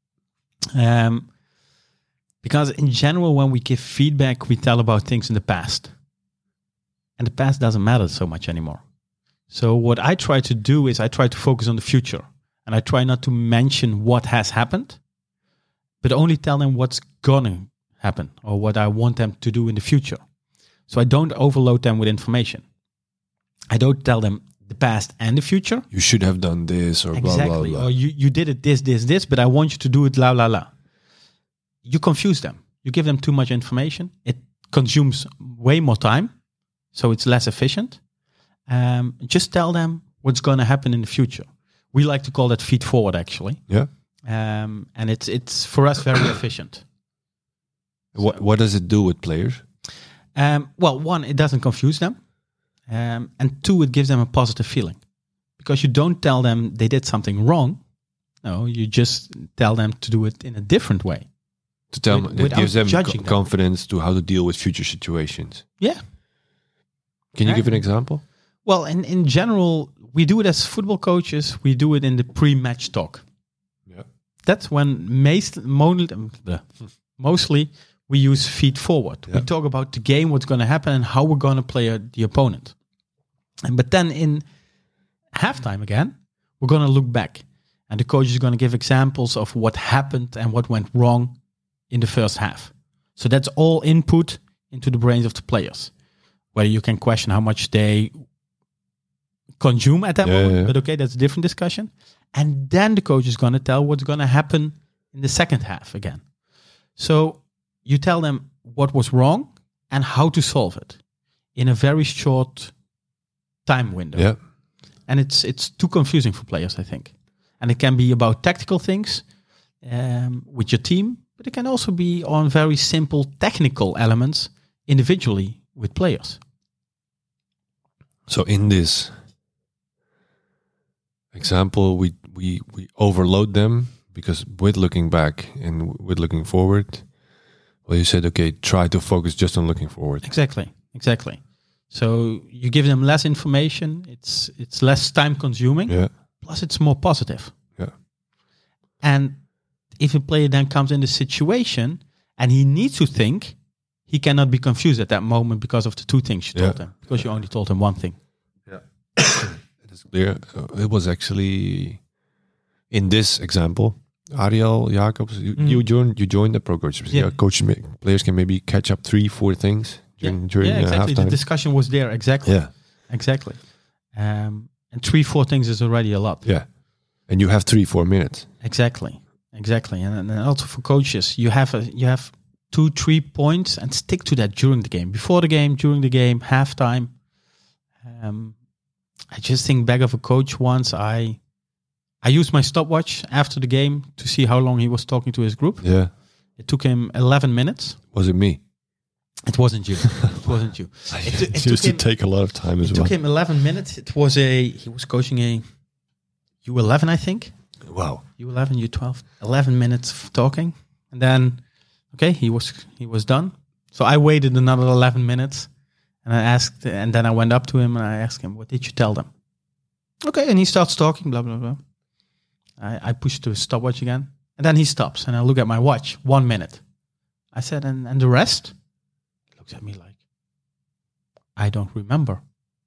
[SPEAKER 2] Because in general, when we give feedback, we tell about things in the past. And the past doesn't matter so much anymore. So what I try to do is I try to focus on the future. And I try not to mention what has happened, but only tell them what's going to happen or what I want them to do in the future. So I don't overload them with information. I don't tell them the past and the future.
[SPEAKER 3] You should have done this or
[SPEAKER 2] exactly.
[SPEAKER 3] blah, blah, blah.
[SPEAKER 2] Or you did it this, but I want you to do it la, la, la. You confuse them. You give them too much information. It consumes way more time, so it's less efficient. Just tell them what's going to happen in the future. We like to call that feed forward, actually.
[SPEAKER 3] Yeah.
[SPEAKER 2] And it's for us very efficient.
[SPEAKER 3] What does it do with players?
[SPEAKER 2] Well, 1, it doesn't confuse them. And 2, it gives them a positive feeling. Because you don't tell them they did something wrong. No, you just tell them to do it in a different way.
[SPEAKER 3] To tell them, it gives them confidence to how to deal with future situations.
[SPEAKER 2] Yeah.
[SPEAKER 3] Can you give an example?
[SPEAKER 2] Well, in general, we do it as football coaches. We do it in the pre-match talk.
[SPEAKER 3] Yeah.
[SPEAKER 2] That's when mostly we use feed forward. Yeah. We talk about the game, what's going to happen, and how we're going to play the opponent. But then in halftime again, we're going to look back. And the coach is going to give examples of what happened and what went wrong in the first half. So that's all input into the brains of the players. Whether you can question how much they consume at that moment, but okay, that's a different discussion. And then the coach is going to tell what's going to happen in the second half again. So you tell them what was wrong and how to solve it in a very short time window.
[SPEAKER 3] Yeah.
[SPEAKER 2] And it's too confusing for players, I think. And it can be about tactical things with your team, but it can also be on very simple technical elements individually with players.
[SPEAKER 3] So in this example, we overload them because with looking back and with looking forward, well, you said, okay, try to focus just on looking forward.
[SPEAKER 2] Exactly. So you give them less information. It's less time consuming.
[SPEAKER 3] Yeah.
[SPEAKER 2] Plus, it's more positive.
[SPEAKER 3] Yeah.
[SPEAKER 2] And if a player then comes in the situation and he needs to think, he cannot be confused at that moment because of the two things you told him. Because you only told him one thing.
[SPEAKER 3] Yeah. It is clear. It was actually in this example, Ariel Jacobs, you joined the pro coach. Yeah. Players can maybe catch up 3-4 things during
[SPEAKER 2] exactly.
[SPEAKER 3] halftime.
[SPEAKER 2] The discussion was there. Exactly.
[SPEAKER 3] Yeah.
[SPEAKER 2] Exactly. And 3-4 things is already a lot.
[SPEAKER 3] Yeah. And you have 3-4 minutes.
[SPEAKER 2] Exactly. And also for coaches, you have 2-3 points and stick to that during the game, before the game, during the game, halftime. I just think back of a coach once. I used my stopwatch after the game to see how long he was talking to his group.
[SPEAKER 3] Yeah.
[SPEAKER 2] It took him 11 minutes.
[SPEAKER 3] Was it me?
[SPEAKER 2] It wasn't you. It wasn't you.
[SPEAKER 3] It used to take a lot of time as well.
[SPEAKER 2] It took him 11 minutes. He was coaching a U11, I think.
[SPEAKER 3] Wow.
[SPEAKER 2] U11, U12. 11 minutes of talking. And then, okay, he was done. So I waited another 11 minutes. And then I went up to him and I asked him, what did you tell them? Okay, and he starts talking, blah, blah, blah. I push the stopwatch again. And then he stops and I look at my watch, 1 minute. I said, and the rest? He looks at me like, I don't remember.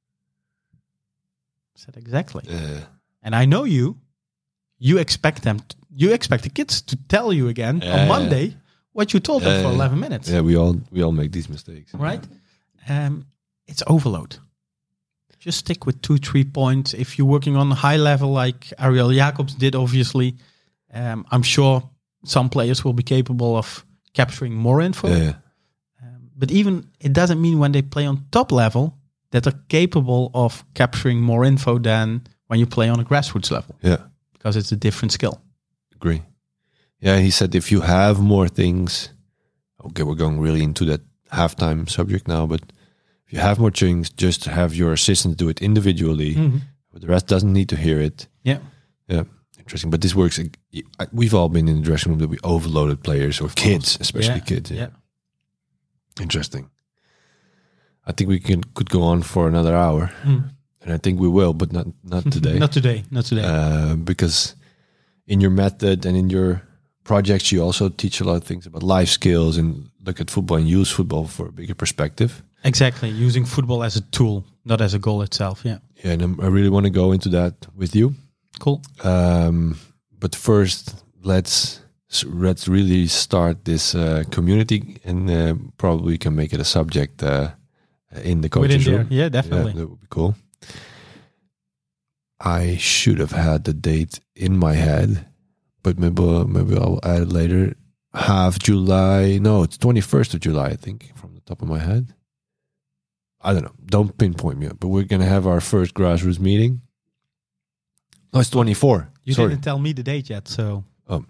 [SPEAKER 2] I said, exactly. And I know you expect the kids to tell you again on Monday what you told them for 11 minutes.
[SPEAKER 3] Yeah, we all make these mistakes.
[SPEAKER 2] Right? It's overload. Just stick with 2-3 points. If you're working on a high level like Ariel Jacobs did, obviously, I'm sure some players will be capable of capturing more info.
[SPEAKER 3] Yeah.
[SPEAKER 2] But even it doesn't mean when they play on top level that they're capable of capturing more info than when you play on a grassroots level.
[SPEAKER 3] Yeah.
[SPEAKER 2] Because it's a different skill.
[SPEAKER 3] Agree. Yeah, he said if you have more things, okay, we're going really into that halftime subject now, but if you have more things, just have your assistant do it individually.
[SPEAKER 2] Mm-hmm.
[SPEAKER 3] But the rest doesn't need to hear it.
[SPEAKER 2] Yeah.
[SPEAKER 3] Yeah. Interesting. But this works. We've all been in the dressing room that we overloaded players or kids, especially kids. Yeah. Interesting. I think we could go on for another hour. And I think we will, but not today.
[SPEAKER 2] Not today.
[SPEAKER 3] Because in your method and in your projects, you also teach a lot of things about life skills and look at football and use football for a bigger perspective.
[SPEAKER 2] Exactly. Using football as a tool, not as a goal itself. Yeah.
[SPEAKER 3] Yeah, and I really want to go into that with you.
[SPEAKER 2] Cool.
[SPEAKER 3] But first, let's really start this community, and probably we can make it a subject in the coaches room.
[SPEAKER 2] Yeah, definitely.
[SPEAKER 3] Yeah, that would be cool. I should have had the date in my head, but maybe I'll add it later. July. No, it's 21st of July, I think, from the top of my head. I don't know. Don't pinpoint me, but we're going to have our first grassroots meeting. No, it's 24.
[SPEAKER 2] You didn't tell me the date yet, so...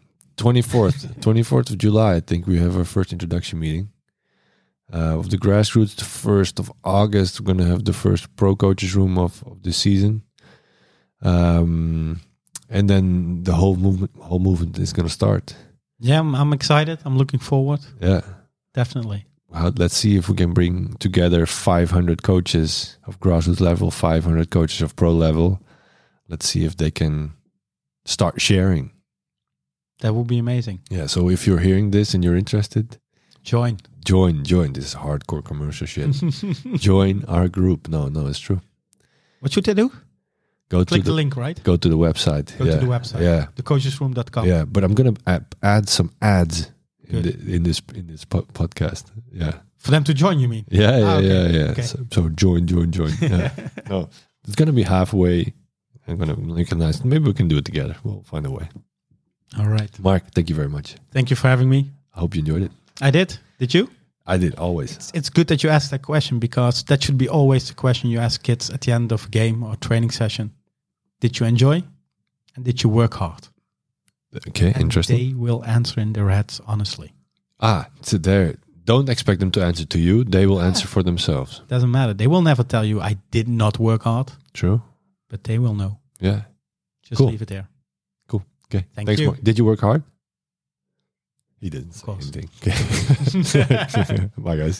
[SPEAKER 2] 24th of July, I think we have our first introduction meeting. Of the grassroots, the 1st of August, we're going to have the first pro coaches room of this season. And then the whole movement is going to start. Yeah, I'm excited. I'm looking forward.
[SPEAKER 3] Yeah.
[SPEAKER 2] Definitely.
[SPEAKER 3] Let's see if we can bring together 500 coaches of grassroots level, 500 coaches of pro level. Let's see if they can start sharing.
[SPEAKER 2] That would be amazing.
[SPEAKER 3] Yeah, so if you're hearing this and you're interested,
[SPEAKER 2] join.
[SPEAKER 3] This is hardcore commercial shit. Join our group. No, it's true.
[SPEAKER 2] What should they do? Click the link, right?
[SPEAKER 3] Go to the website.
[SPEAKER 2] Go to the website.
[SPEAKER 3] Yeah.
[SPEAKER 2] Thecoachesroom.com.
[SPEAKER 3] Yeah, but I'm going to add some ads in this podcast. Yeah.
[SPEAKER 2] For them to join, you mean?
[SPEAKER 3] Yeah.
[SPEAKER 2] Okay.
[SPEAKER 3] So join. Yeah. No, it's going to be halfway. I'm going to link a nice. Maybe we can do it together. We'll find a way.
[SPEAKER 2] All right.
[SPEAKER 3] Mark, thank you very much.
[SPEAKER 2] Thank you for having me.
[SPEAKER 3] I hope you enjoyed it.
[SPEAKER 2] I did. Did you?
[SPEAKER 3] I did, always.
[SPEAKER 2] It's good that you asked that question, because that should be always the question you ask kids at the end of a game or training session. Did you enjoy? And did you work hard?
[SPEAKER 3] Okay,
[SPEAKER 2] and
[SPEAKER 3] interesting.
[SPEAKER 2] They will answer in their heads honestly.
[SPEAKER 3] So there don't expect them to answer to you. They will answer for themselves.
[SPEAKER 2] Doesn't matter. They will never tell you, I did not work hard.
[SPEAKER 3] True.
[SPEAKER 2] But they will know.
[SPEAKER 3] Yeah.
[SPEAKER 2] Just
[SPEAKER 3] Cool.
[SPEAKER 2] leave it there.
[SPEAKER 3] Cool. Okay.
[SPEAKER 2] Thank
[SPEAKER 3] Thanks,
[SPEAKER 2] you.
[SPEAKER 3] Mark. Did you work hard? He didn't say
[SPEAKER 2] course.
[SPEAKER 3] anything. Okay. Bye, guys.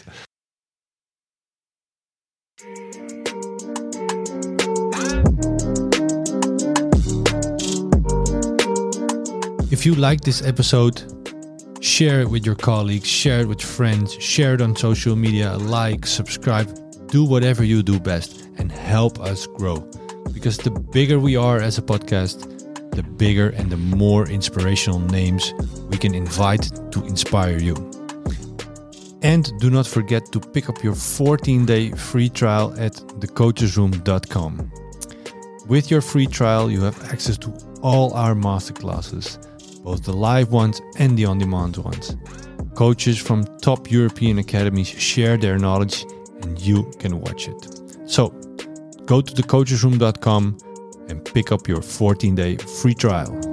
[SPEAKER 1] If you like this episode, share it with your colleagues, share it with friends, share it on social media, like, subscribe, do whatever you do best and help us grow. Because the bigger we are as a podcast, the bigger and the more inspirational names we can invite to inspire you. And do not forget to pick up your 14-day free trial at thecoachesroom.com. With your free trial, you have access to all our masterclasses, both the live ones and the on-demand ones. Coaches from top European academies share their knowledge and you can watch it. So, go to thecoachesroom.com and pick up your 14-day free trial.